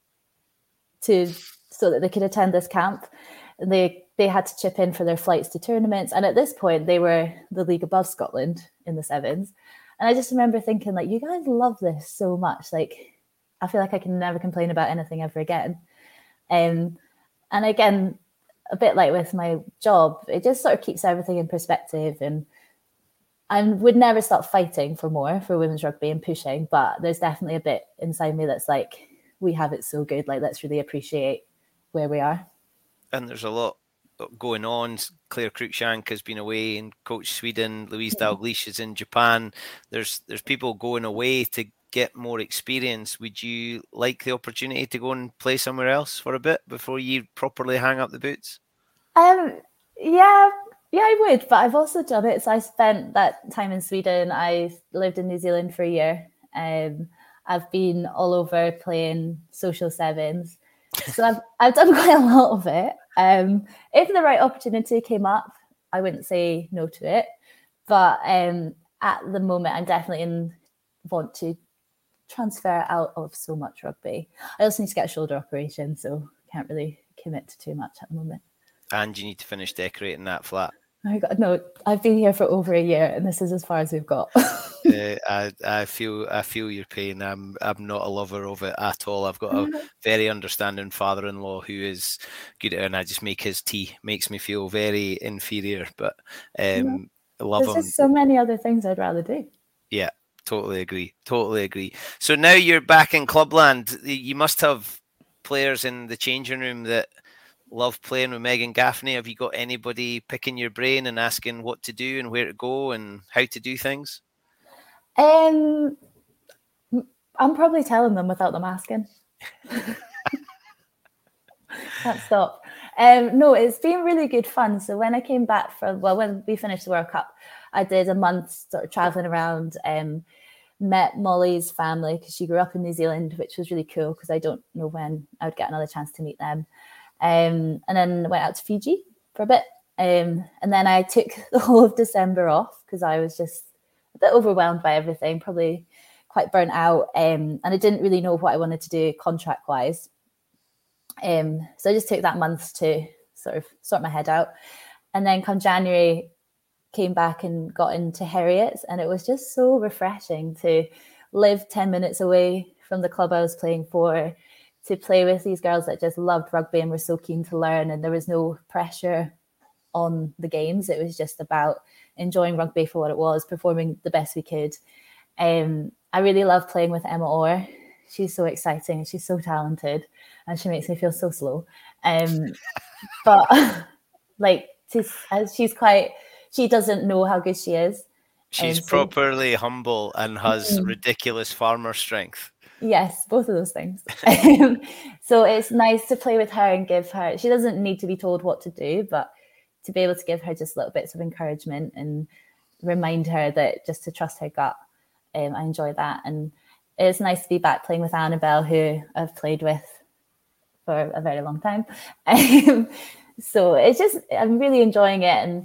to so that they could attend this camp. And they they had to chip in for their flights to tournaments. And at this point, they were the league above Scotland in the sevens. And I just remember thinking, like, you guys love this so much. Like, I feel like I can never complain about anything ever again. Um, and again, a bit like with my job, it just sort of keeps everything in perspective. And I would never stop fighting for more for women's rugby and pushing. But there's definitely a bit inside me that's like, we have it so good. Like, let's really appreciate where we are. And there's a lot going on. Claire Cruikshank has been away and coached Sweden. Louise Dalglish is in Japan. There's there's people going away to get more experience. Would you like the opportunity to go and play somewhere else for a bit before you properly hang up the boots? Um, yeah, yeah, I would. But I've also done it. So I spent that time in Sweden. I lived in New Zealand for a year. Um, I've been all over playing social sevens. So I've I've done quite a lot of it. Um, if the right opportunity came up, I wouldn't say no to it. But um, at the moment, I'm definitely in want to transfer out of so much rugby. I also need to get a shoulder operation, so can't really commit to too much at the moment. And you need to finish decorating that flat. Oh God, no, I've been here for over a year, and this is as far as we've got. uh, I I feel I feel your pain. I'm I'm not a lover of it at all. I've got a very understanding father-in-law who is good at it, and I just make his tea. Makes me feel very inferior, but um, I love There's him. just so many other things I'd rather do. Yeah, totally agree. Totally agree. So now you're back in Clubland. You must have players in the changing room that love playing with Megan Gaffney. Have you got anybody picking your brain and asking what to do and where to go and how to do things? Um, I'm probably telling them without them asking. Can't stop. Um, no, it's been really good fun. So when I came back from, well, when we finished the World Cup, I did a month sort of traveling around, um, met Molly's family because she grew up in New Zealand, which was really cool because I don't know when I would get another chance to meet them. Um, and then went out to Fiji for a bit. Um, and then I took the whole of December off because I was just a bit overwhelmed by everything, probably quite burnt out. Um, and I didn't really know what I wanted to do contract-wise. Um, so I just took that month to sort of sort my head out. And then come January, came back and got into Heriots. And it was just so refreshing to live ten minutes away from the club I was playing for, to play with these girls that just loved rugby and were so keen to learn, and there was no pressure on the games. It was just about enjoying rugby for what it was, performing the best we could. Um, I really love playing with Emma Orr. She's so exciting and she's so talented, and she makes me feel so slow. Um, but like, to, she's quite, she doesn't know how good she is. She's um, so, properly humble and has mm-hmm. ridiculous farmer strength. Yes, both of those things. um, so it's nice to play with her and give her, she doesn't need to be told what to do, but to be able to give her just little bits of encouragement and remind her that just to trust her gut. Um, I enjoy that. And it's nice to be back playing with Annabelle, who I've played with for a very long time. Um, so it's just, I'm really enjoying it. And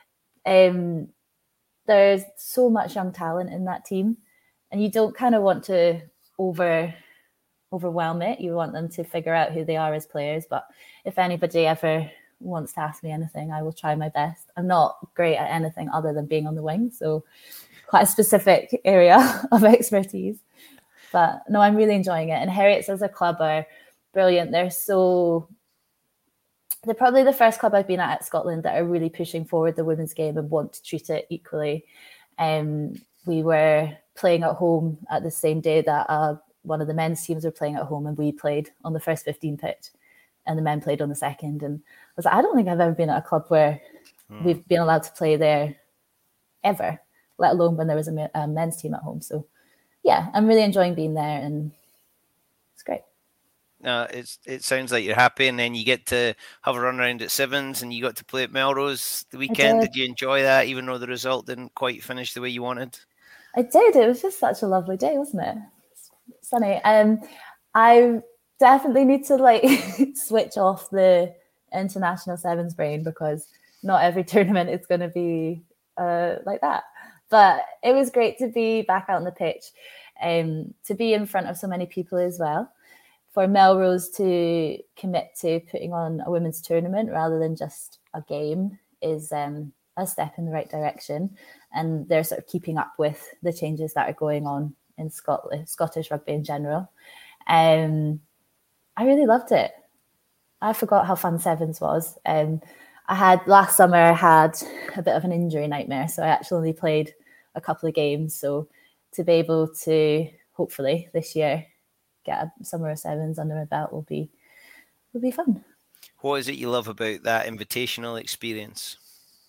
um, there's so much young talent in that team. And you don't kind of want to over overwhelm it. You want them to figure out who they are as players. But if anybody ever wants to ask me anything, I will try my best. I'm not great at anything other than being on the wing, so quite a specific area of expertise. But no, I'm really enjoying it. And Heriots as a club are brilliant. They're so they're probably the first club I've been at at Scotland that are really pushing forward the women's game and want to treat it equally. Um, we were playing at home at the same day that uh, one of the men's teams were playing at home, and we played on the first fifteen pitch and the men played on the second. And I was like, I don't think I've ever been at a club where mm. we've been allowed to play there ever, let alone when there was a, a men's team at home. So yeah, I'm really enjoying being there, and it's great. Uh, it's it sounds like you're happy, and then you get to have a run around at Sevens, and you got to play at Melrose the weekend. Did. did you enjoy that, even though the result didn't quite finish the way you wanted? I did. It was just such a lovely day, wasn't it? It's sunny. Um, I definitely need to like switch off the international Sevens brain, because not every tournament is going to be uh, like that. But it was great to be back out on the pitch, um, to be in front of so many people as well. For Melrose to commit to putting on a women's tournament rather than just a game is um, a step in the right direction. And they're sort of keeping up with the changes that are going on in Scotland, Scottish rugby in general. Um, I really loved it. I forgot how fun Sevens was. Um, I had last summer I had a bit of an injury nightmare, so I actually only played a couple of games. So to be able to hopefully this year get a summer of Sevens under my belt will be will be fun. What is it you love about that invitational experience?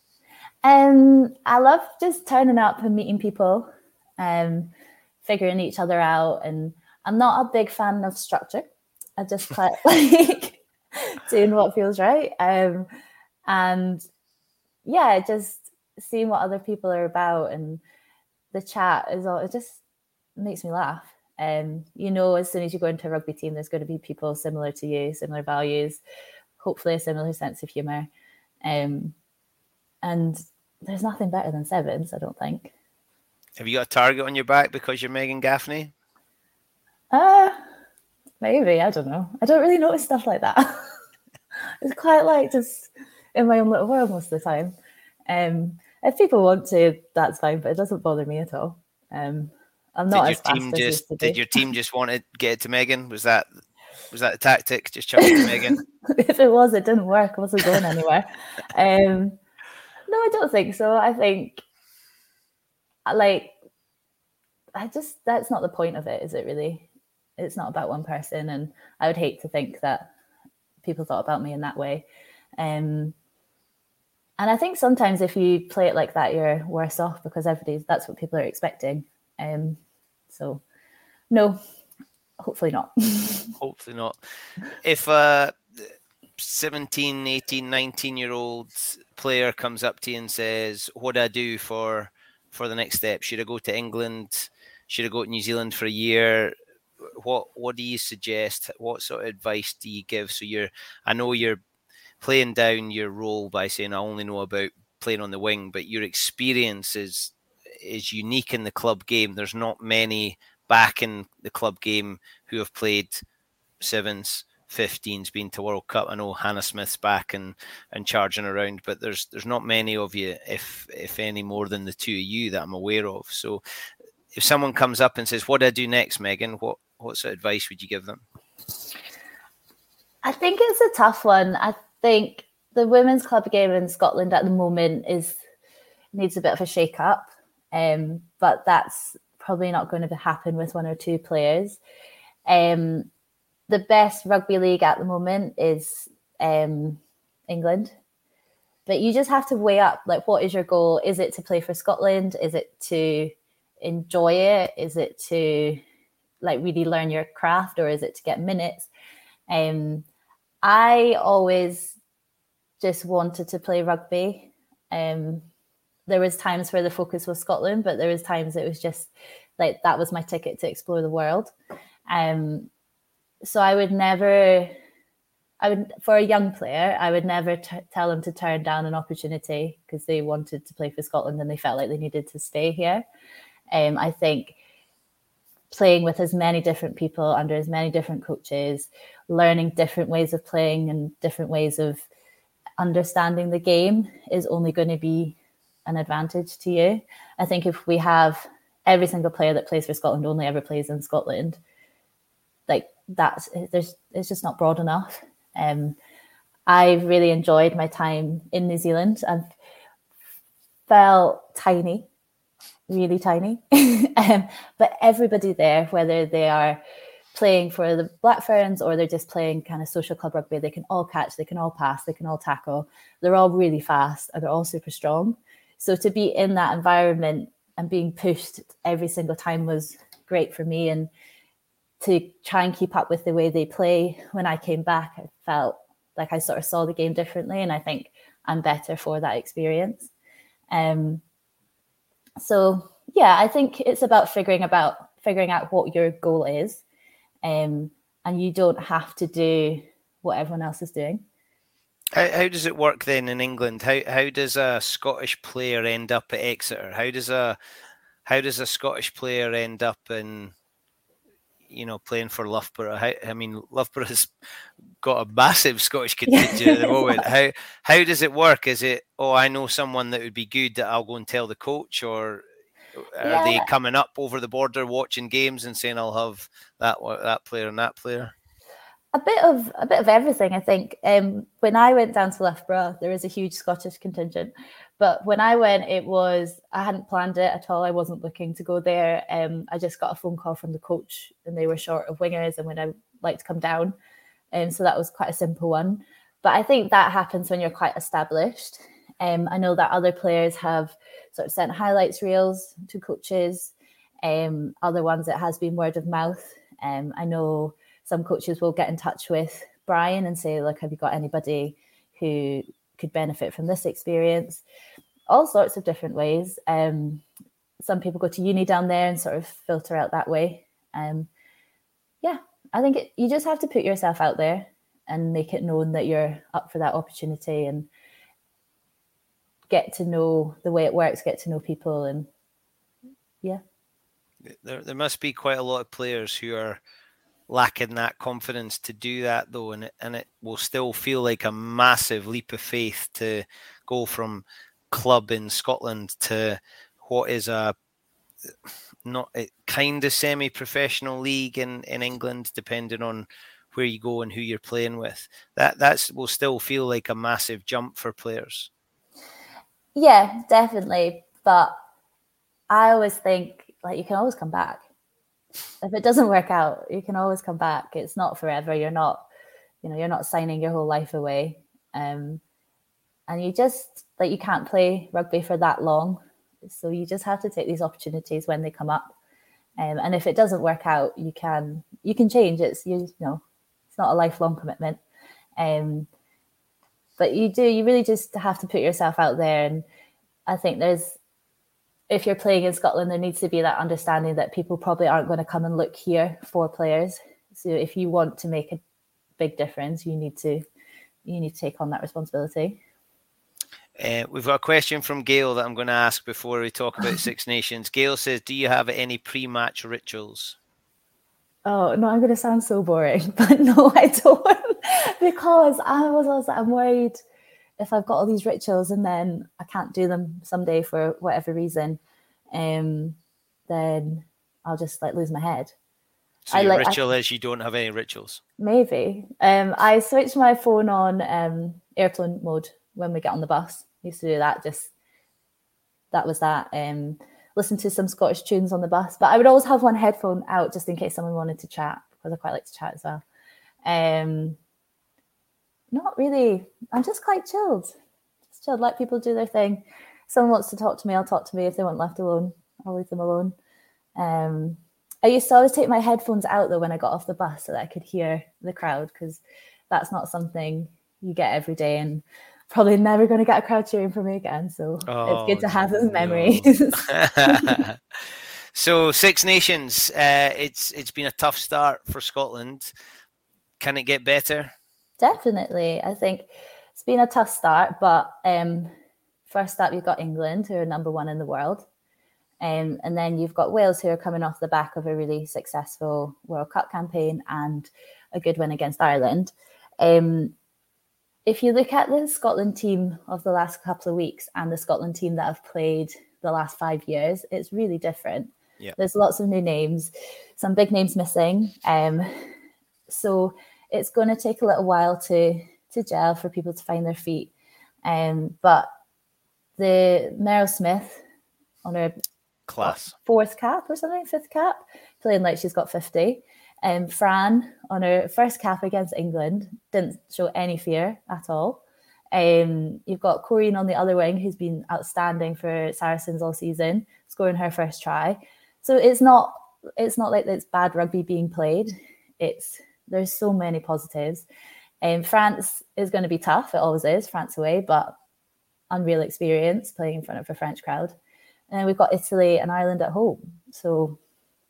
Um, I love just turning up and meeting people, um, figuring each other out. And I'm not a big fan of structure. I just quite like doing what feels right. Um, and yeah, just seeing what other people are about, and the chat is all, it just makes me laugh. Um, you know, as soon as you go into a rugby team, there's going to be people similar to you, similar values, hopefully a similar sense of humour. Um, and there's nothing better than Sevens, I don't think. Have you got a target on your back because you're Megan Gaffney? Uh, maybe, I don't know. I don't really notice stuff like that. It's quite like just in my own little world most of the time. Um, if people want to, that's fine, but it doesn't bother me at all. Um, I'm not did as fast your team as just, used to be. Did your team just want to get it to Megan? Was that was that the tactic? Just chuck it to Megan? If it was, it didn't work. I wasn't going anywhere. Um, no, I don't think so. I think, like, I just, that's not the point of it, is it really? It's not about one person, and I would hate to think that people thought about me in that way. Um, and I think sometimes if you play it like that, you're worse off, because everybody's, that's what people are expecting. Um, so, no, hopefully not. Hopefully not. If a seventeen, eighteen, nineteen-year-old player comes up to you and says, what do I do for, for the next step? Should I go to England? Should I go to New Zealand for a year? What What do you suggest? What sort of advice do you give? So you're, I know you're playing down your role by saying I only know about playing on the wing, but your experience is is unique in the club game. There's not many back in the club game who have played Sevens, fifteens, been to World Cup. I know Hannah Smith's back and and charging around, but there's there's not many of you, if if any more than the two of you that I'm aware of. So if someone comes up and says, what do I do next, Megan? What what sort of advice would you give them? I think it's a tough one. I think the women's club game in Scotland at the moment is needs a bit of a shake up, um, but that's probably not going to happen with one or two players. Um, the best rugby league at the moment is um, England, but you just have to weigh up, like, what is your goal? Is it to play for Scotland? Is it to enjoy it? Is it to like really learn your craft, or is it to get minutes? Um, I always just wanted to play rugby. Um, there was times where the focus was Scotland, but there was times it was just like that was my ticket to explore the world. Um, so I would never, I would, for a young player, I would never t- tell them to turn down an opportunity because they wanted to play for Scotland and they felt like they needed to stay here. Um, I think playing with as many different people under as many different coaches, learning different ways of playing and different ways of understanding the game is only going to be an advantage to you. I think if we have every single player that plays for Scotland only ever plays in Scotland, like that's there's it's just not broad enough. Um, I've really enjoyed my time in New Zealand. I've felt tiny, really tiny, um, but everybody there, whether they are playing for the Black Ferns or they're just playing kind of social club rugby, they can all catch, they can all pass, they can all tackle. They're all really fast and they're all super strong. So to be in that environment and being pushed every single time was great for me. And to try and keep up with the way they play, when I came back, I felt like I sort of saw the game differently. And I think I'm better for that experience. Um, so, yeah, I think it's about figuring about figuring out what your goal is. Um, and you don't have to do what everyone else is doing. How, how does it work then in England? How how does a Scottish player end up at Exeter? How does a how does a Scottish player end up in, you know, playing for Loughborough? How, I mean, Loughborough's got a massive Scottish contingent at the moment. How how does it work? Is it, oh, I know someone that would be good that I'll go and tell the coach, or are Yeah. they coming up over the border watching games and saying I'll have that that player and that player? A bit of a bit of everything, I think. Um, when I went down to Loughborough, there was a huge Scottish contingent. But when I went, it was, I hadn't planned it at all. I wasn't looking to go there. Um, I just got a phone call from the coach and they were short of wingers and when I'd like to come down. And um, so that was quite a simple one. But I think that happens when you're quite established. Um, I know that other players have sort of sent highlights reels to coaches. Um, other ones, it has been word of mouth. Um, I know some coaches will get in touch with Brian and say, look, have you got anybody who could benefit from this experience? All sorts of different ways. Um, some people go to uni down there and sort of filter out that way. Um, yeah, I think it, you just have to put yourself out there and make it known that you're up for that opportunity and get to know the way it works, get to know people. And yeah. There, there must be quite a lot of players who are lacking that confidence to do that, though, and it, and it will still feel like a massive leap of faith to go from club in Scotland to what is a not a kind of semi-professional league in, in England, depending on where you go and who you're playing with. That that's will still feel like a massive jump for players. Yeah, definitely. But I always think like you can always come back. If it doesn't work out, you can always come back. It's not forever. You're not, you know, you're not signing your whole life away. Um, and you just, like, you can't play rugby for that long. So you just have to take these opportunities when they come up. Um, and if it doesn't work out, you can, you can change. It's, you, you know, it's not a lifelong commitment. Um, but you do, you really just have to put yourself out there. And I think there's, if you're playing in Scotland, there needs to be that understanding that people probably aren't going to come and look here for players. So if you want to make a big difference, you need to you need to take on that responsibility. Uh, we've got a question from Gail that I'm going to ask before we talk about Six Nations. Gail says, do you have any pre-match rituals? Oh, no, I'm going to sound so boring, but no, I don't. Because I was also, I'm worried if I've got all these rituals and then I can't do them someday for whatever reason, um, then I'll just like lose my head. So I, your like, ritual I, is you don't have any rituals? Maybe. Um, I switch my phone on um, airplane mode when we get on the bus. I used to do that. Just that was that. Um, listen to some Scottish tunes on the bus, but I would always have one headphone out just in case someone wanted to chat, because I quite like to chat as well. Um, Not really. I'm just quite chilled. Just chilled. Let people do their thing. If someone wants to talk to me, I'll talk to me. If they want left alone, I'll leave them alone. Um, I used to always take my headphones out though when I got off the bus so that I could hear the crowd, because that's not something you get every day, and probably never going to get a crowd cheering for me again. So oh, it's good to have those memories. No. So Six Nations, uh, it's it's been a tough start for Scotland. Can it get better? Definitely. I think it's been a tough start, but um, first up, you've got England, who are number one in the world. Um, and then you've got Wales, who are coming off the back of a really successful World Cup campaign and a good win against Ireland. Um, if you look at the Scotland team of the last couple of weeks and the Scotland team that have played the last five years, it's really different. Yeah. There's lots of new names, some big names missing. Um, so it's going to take a little while to to gel for people to find their feet. Um, but the Meryl Smith on her class fourth cap or something, fifth cap, playing like she's got fifty. Um, Fran on her first cap against England didn't show any fear at all. Um, you've got Corinne on the other wing, who's been outstanding for Saracens all season, scoring her first try. So it's not it's not like it's bad rugby being played. It's there's so many positives. Um, France is going to be tough. It always is. France away, but unreal experience playing in front of a French crowd. And we've got Italy and Ireland at home. So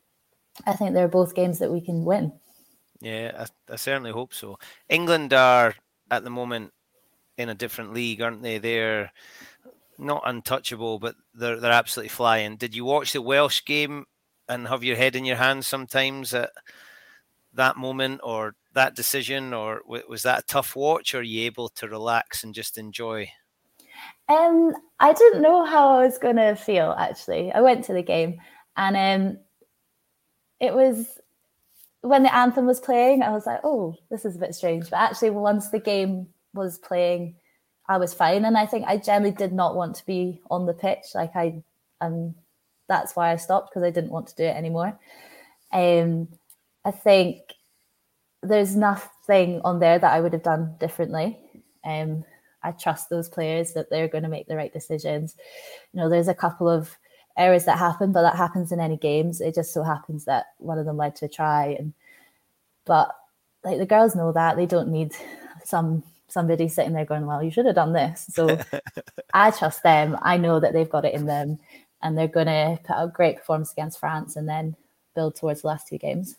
I think they're both games that we can win. Yeah, I, I certainly hope so. England are at the moment in a different league, aren't they? They're not untouchable, but they're they're absolutely flying. Did you watch the Welsh game and have your head in your hands sometimes at that moment or that decision, or was that a tough watch, or are you able to relax and just enjoy? Um, I didn't know how I was going to feel, actually. I went to the game and um, it was, when the anthem was playing, I was like, oh, this is a bit strange. But actually, once the game was playing, I was fine. And I think I generally did not want to be on the pitch. Like I, um, that's why I stopped, because I didn't want to do it anymore. Um, I think there's nothing on there that I would have done differently. Um, I trust those players that they're going to make the right decisions. You know, there's a couple of errors that happen, but that happens in any games. It just so happens that one of them led to a try. And but like the girls know that they don't need some somebody sitting there going, well, you should have done this. So I trust them. I know that they've got it in them, and they're going to put a great performance against France and then build towards the last two games.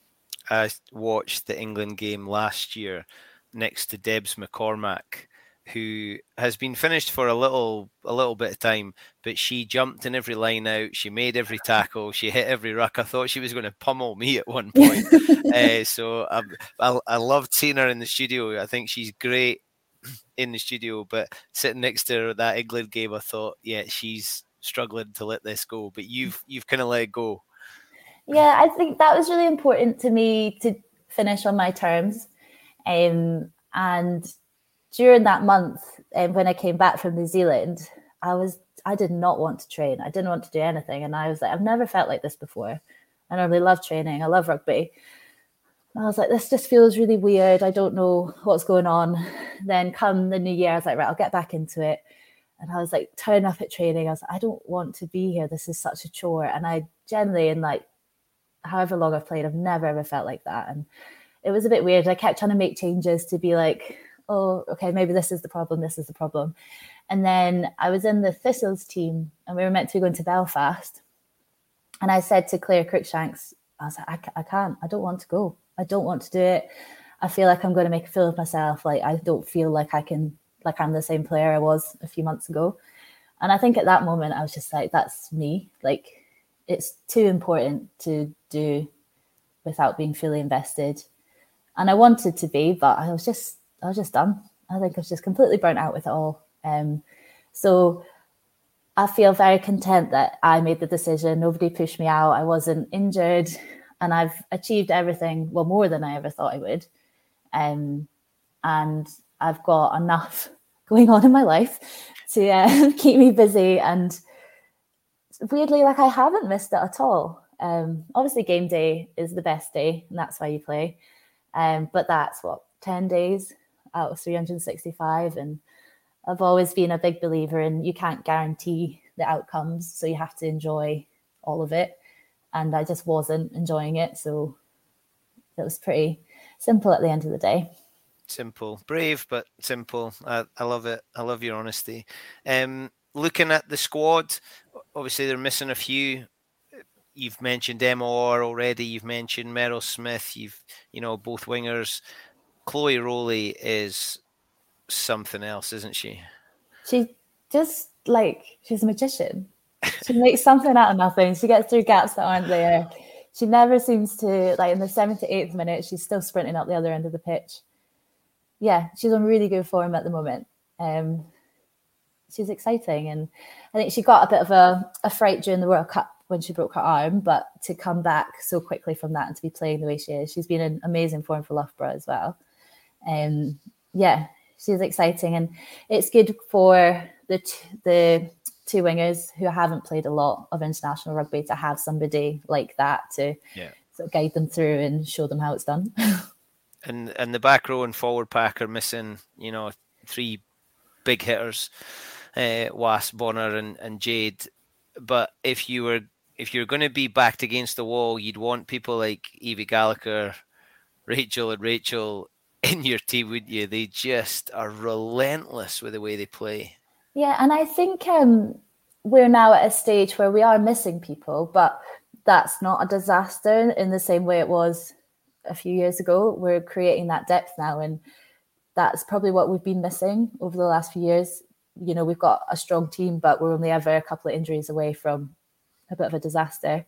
I watched the England game last year next to Debs McCormack, who has been finished for a little a little bit of time, but she jumped in every line out. She made every tackle. She hit every ruck. I thought she was going to pummel me at one point. uh, so I, I, I loved seeing her in the studio. I think she's great in the studio, but sitting next to her at that England game, I thought, yeah, she's struggling to let this go. But you've you've kind of let it go. Yeah, I think that was really important to me to finish on my terms. Um, and during that month, um, when I came back from New Zealand, I was I did not want to train. I didn't want to do anything. And I was like, I've never felt like this before. I normally love training. I love rugby. And I was like, this just feels really weird. I don't know what's going on. Then come the new year, I was like, right, I'll get back into it. And I was like, turn up at training. I was like, I don't want to be here. This is such a chore. And I generally, in like, however long I've played, I've never ever felt like that. And it was a bit weird. I kept trying to make changes to be like, oh, okay, maybe this is the problem, this is the problem. And then I was in the Thistles team and we were meant to be going to Belfast. And I said to Claire Cruikshanks, I was like, I, I can't, I don't want to go. I don't want to do it. I feel like I'm going to make a fool of myself. Like, I don't feel like I can, like I'm the same player I was a few months ago. And I think at that moment, I was just like, that's me. Like, it's too important to do without being fully invested. And I wanted to be, but I was just, I was just done. I think I was just completely burnt out with it all. Um, so I feel very content that I made the decision. Nobody pushed me out. I wasn't injured, and I've achieved everything, well, more than I ever thought I would. Um, and I've got enough going on in my life to uh, keep me busy. And weirdly, like I haven't missed it at all. Um, obviously, game day is the best day, and that's why you play. Um, but that's what, ten days out of three hundred sixty-five. And I've always been a big believer in you can't guarantee the outcomes, so you have to enjoy all of it. And I just wasn't enjoying it. So it was pretty simple at the end of the day. Simple, brave, but simple. I, I love it. I love your honesty. Um, looking at the squad, obviously they're missing a few you've mentioned Emma Orr already. You've mentioned Meryl Smith. You've, you know, both wingers. Chloe Rowley is something else, isn't she? She just like, she's a magician. She makes something out of nothing. She gets through gaps that aren't there. She never seems to, like in the seventy-eighth minute, she's still sprinting up the other end of the pitch. Yeah, she's on really good form at the moment. Um, she's exciting. And I think she got a bit of a, a fright during the World Cup when she broke her arm, but to come back so quickly from that and to be playing the way she is, she's been in amazing form for Loughborough as well. Um, yeah, she's exciting. And it's good for the t- the two wingers who haven't played a lot of international rugby to have somebody like that to yeah. sort of guide them through and show them how it's done. and and the back row and forward pack are missing, you know, three big hitters, uh, Wasp, Bonner, and, and Jade. But if you were if you're going to be backed against the wall, you'd want people like Evie Gallagher, Rachel, and Rachel in your team, wouldn't you? They just are relentless with the way they play. Yeah, and I think um, we're now at a stage where we are missing people, but that's not a disaster in the same way it was a few years ago. We're creating that depth now, and that's probably what we've been missing over the last few years. You know, we've got a strong team, but we're only ever a couple of injuries away from a bit of a disaster.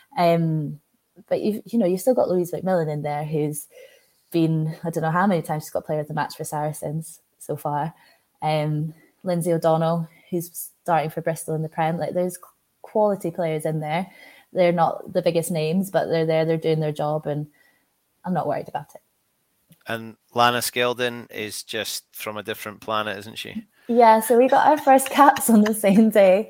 Um, but you've, you know, you've still got Louise McMillan in there, who's been, I don't know how many times she's got player of the match for Saracens so far. Um, Lindsay O'Donnell, who's starting for Bristol in the Prem. Like, there's quality players in there. They're not the biggest names, but they're there, they're doing their job, and I'm not worried about it. And Lana Skeldon is just from a different planet, isn't she? Yeah, so we got our first caps on the same day.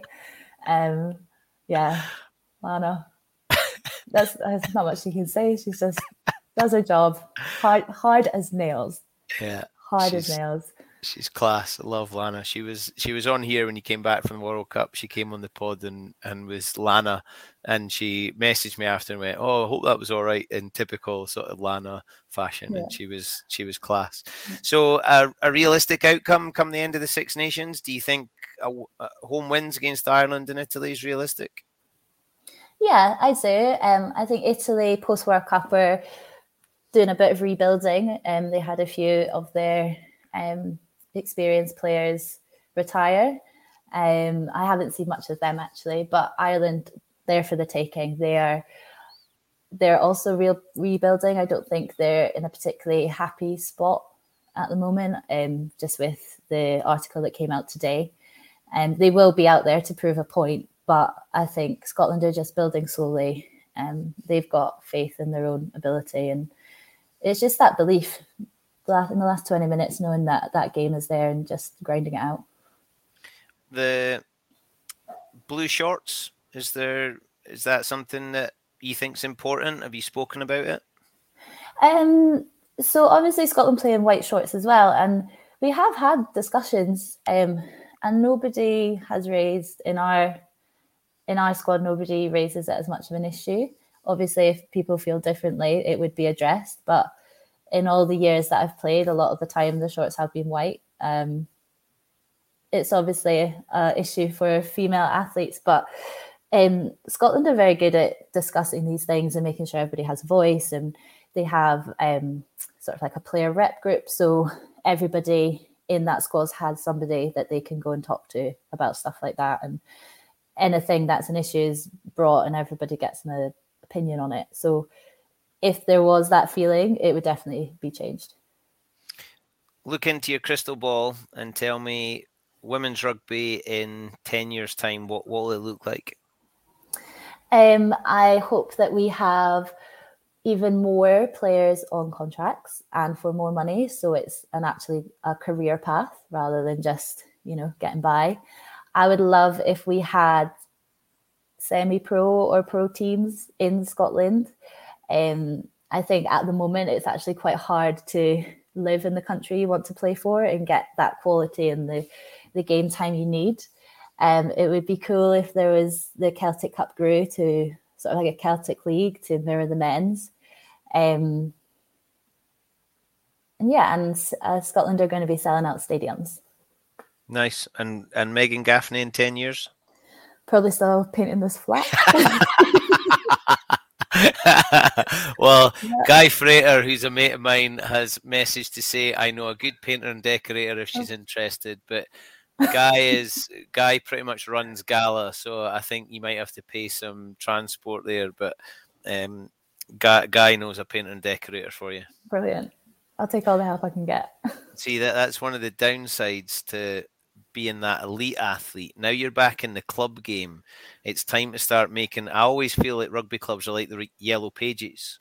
Um, yeah, Lana. That's, that's not much you can say. She's just does her job, hard, hard as nails. Yeah, hard as nails. She's class. I love Lana. She was she was on here when you came back from the World Cup. She came on the pod and, and was Lana, and she messaged me after and went, "Oh, I hope that was all right," in typical sort of Lana fashion. Yeah. And she was she was class. So uh, a realistic outcome come the end of the Six Nations. Do you think a, a home wins against Ireland and Italy is realistic? Yeah, I'd say. Um, I think Italy post World Cup were doing a bit of rebuilding. Um, they had a few of their um. experienced players retire. Um, I haven't seen much of them actually, but Ireland, they're for the taking. They are, they're also real rebuilding. I don't think they're in a particularly happy spot at the moment, um, just with the article that came out today. And um, they will be out there to prove a point, but I think Scotland are just building slowly. Um, they've got faith in their own ability, and it's just that belief in the last twenty minutes, knowing that that game is there and just grinding it out. The blue shorts, is there is that something that you think is important? Have you spoken about it? Um, so obviously Scotland play in white shorts as well, and we have had discussions, um, and nobody has raised in our in our squad. Nobody raises it as much of an issue. Obviously, if people feel differently, it would be addressed, but in all the years that I've played, a lot of the time the shorts have been white. Um, it's obviously an issue for female athletes, but um, Scotland are very good at discussing these things and making sure everybody has a voice, and they have um, sort of like a player rep group. So everybody in that squad has somebody that they can go and talk to about stuff like that. And anything that's an issue is brought and everybody gets an opinion on it. So if there was that feeling, it would definitely be changed. Look into your crystal ball and tell me, women's rugby in ten years' time, what, what will it look like? Um, I hope that we have even more players on contracts and for more money. So it's an actually a career path rather than just, you know, getting by. I would love if we had semi-pro or pro teams in Scotland. Um, I think at the moment it's actually quite hard to live in the country you want to play for and get that quality and the, the game time you need. Um, it would be cool if there was the Celtic Cup grew to sort of like a Celtic League to mirror the men's. Um, and yeah, and uh, Scotland are going to be selling out stadiums. Nice. And and Megan Gaffney in ten years? Probably still painting this flat. Well, yeah. Guy Frater, who's a mate of mine, has messaged to say, I know a good painter and decorator if she's oh. interested, but Guy is Guy pretty much runs Gala, so I think you might have to pay some transport there, but um, Guy, Guy knows a painter and decorator for you. Brilliant. I'll take all the help I can get. See, that that's one of the downsides to being that elite athlete. Now you're back in the club game. It's time to start making. I always feel like rugby clubs are like the yellow pages.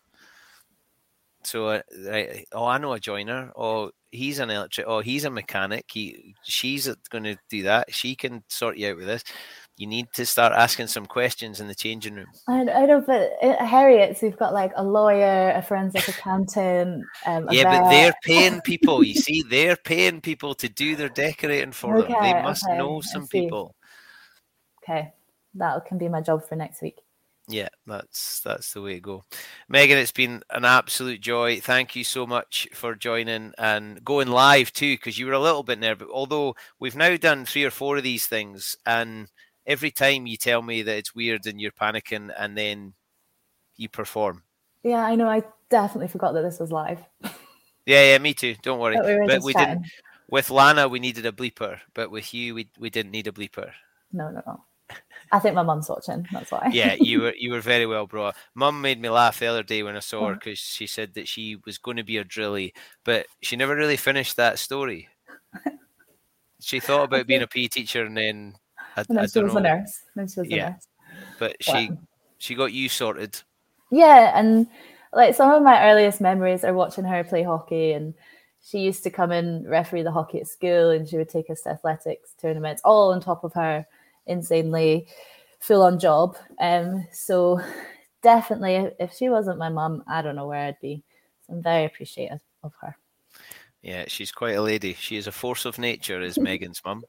So, uh, right, oh, I know a joiner. Oh, he's an electric. Oh, he's a mechanic. He, she's going to do that. She can sort you out with this. You need to start asking some questions in the changing room. I, I know, but at Harriet's, we've got like a lawyer, a forensic accountant. Um, a yeah, vet. But they're paying people. You see, they're paying people to do their decorating for okay, them. They must okay, know some people. Okay, that can be my job for next week. Yeah, that's that's the way to go. Megan, it's been an absolute joy. Thank you so much for joining and going live too, because you were a little bit nervous. Although we've now done three or four of these things, and every time you tell me that it's weird and you're panicking, and then you perform. Yeah, I know. I definitely forgot that this was live. Yeah, yeah, me too. Don't worry. We but we chatting. didn't. With Lana, we needed a bleeper, but with you, we we didn't need a bleeper. No, no, no. I think my mum's watching. That's why. Yeah, you were you were very well brought. Mum made me laugh the other day when I saw her because she said that she was going to be a drilly, but she never really finished that story. She thought about being a P E teacher and then I, and then I she don't was know. a nurse. Then she was yeah, a nurse. But she wow. she got you sorted. Yeah, and like some of my earliest memories are watching her play hockey, and she used to come and referee the hockey at school, and she would take us to athletics tournaments, all on top of her insanely full-on job. Um, so definitely, if she wasn't my mum, I don't know where I'd be. So I'm very appreciative of her. Yeah, she's quite a lady. She is a force of nature, is Megan's mum.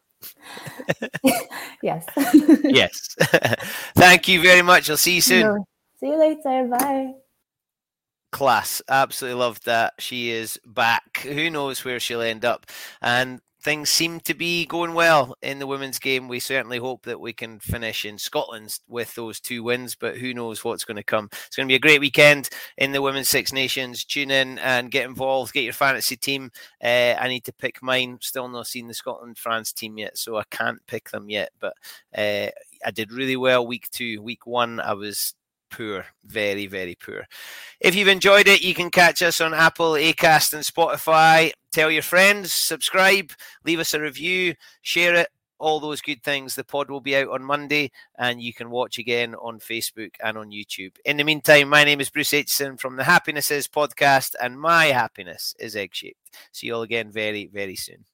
Yes. Yes. Thank you very much. I'll see you soon. No. See you later. Bye. Class. Absolutely loved that. She is back. Who knows where she'll end up? And things seem to be going well in the women's game. We certainly hope that we can finish in Scotland with those two wins, but who knows what's going to come. It's going to be a great weekend in the Women's Six Nations. Tune in and get involved. Get your fantasy team. Uh, I need to pick mine. Still not seen the Scotland-France team yet, so I can't pick them yet, but uh, I did really well week two. Week one, I was poor, very, very poor. If you've enjoyed it, you can catch us on Apple, Acast, and Spotify. Tell your friends, subscribe, leave us a review, share it, all those good things. The pod will be out on Monday, and you can watch again on Facebook and on YouTube. In the meantime, my name is Bruce Aitchison from the Happiness Is podcast, and my happiness is egg-shaped. See you all again very, very soon.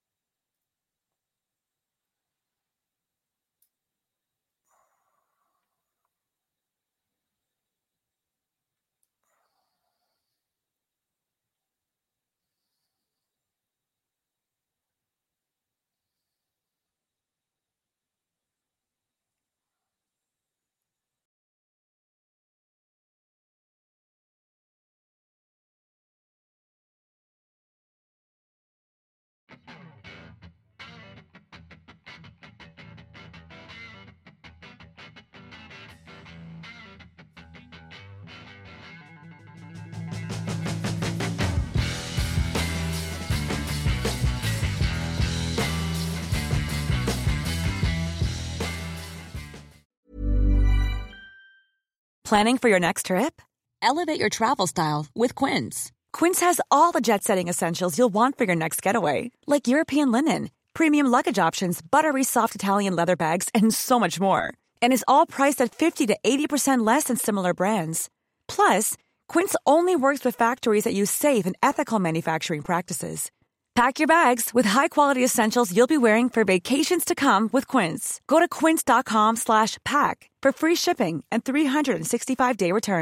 Planning for your next trip? Elevate your travel style with Quince. Quince has all the jet-setting essentials you'll want for your next getaway, like European linen, premium luggage options, buttery soft Italian leather bags, and so much more. And is all priced at fifty to eighty percent less than similar brands. Plus, Quince only works with factories that use safe and ethical manufacturing practices. Pack your bags with high-quality essentials you'll be wearing for vacations to come with Quince. Go to quince.com slash pack for free shipping and three sixty-five day returns.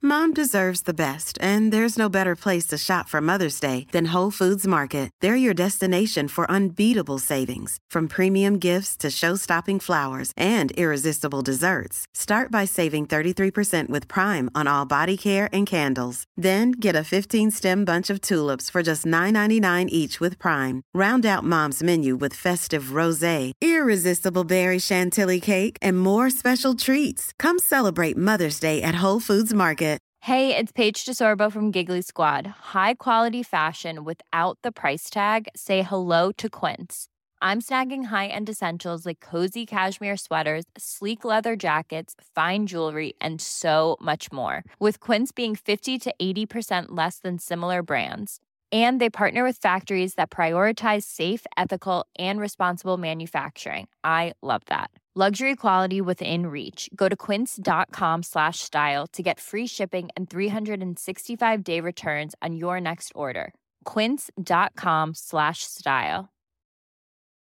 Mom deserves the best, and there's no better place to shop for Mother's Day than Whole Foods Market. They're your destination for unbeatable savings, from premium gifts to show-stopping flowers and irresistible desserts. Start by saving thirty-three percent with Prime on all body care and candles. Then get a fifteen-stem bunch of tulips for just nine ninety-nine each with Prime. Round out Mom's menu with festive rosé, irresistible berry chantilly cake, and more special treats. Come celebrate Mother's Day at Whole Foods Market. Hey, it's Paige DeSorbo from Giggly Squad. High quality fashion without the price tag. Say hello to Quince. I'm snagging high-end essentials like cozy cashmere sweaters, sleek leather jackets, fine jewelry, and so much more. With Quince being fifty to eighty percent less than similar brands. And they partner with factories that prioritize safe, ethical, and responsible manufacturing. I love that. Luxury quality within reach. Go to quince.com slash style to get free shipping and three sixty-five day returns on your next order. Quince.com slash style.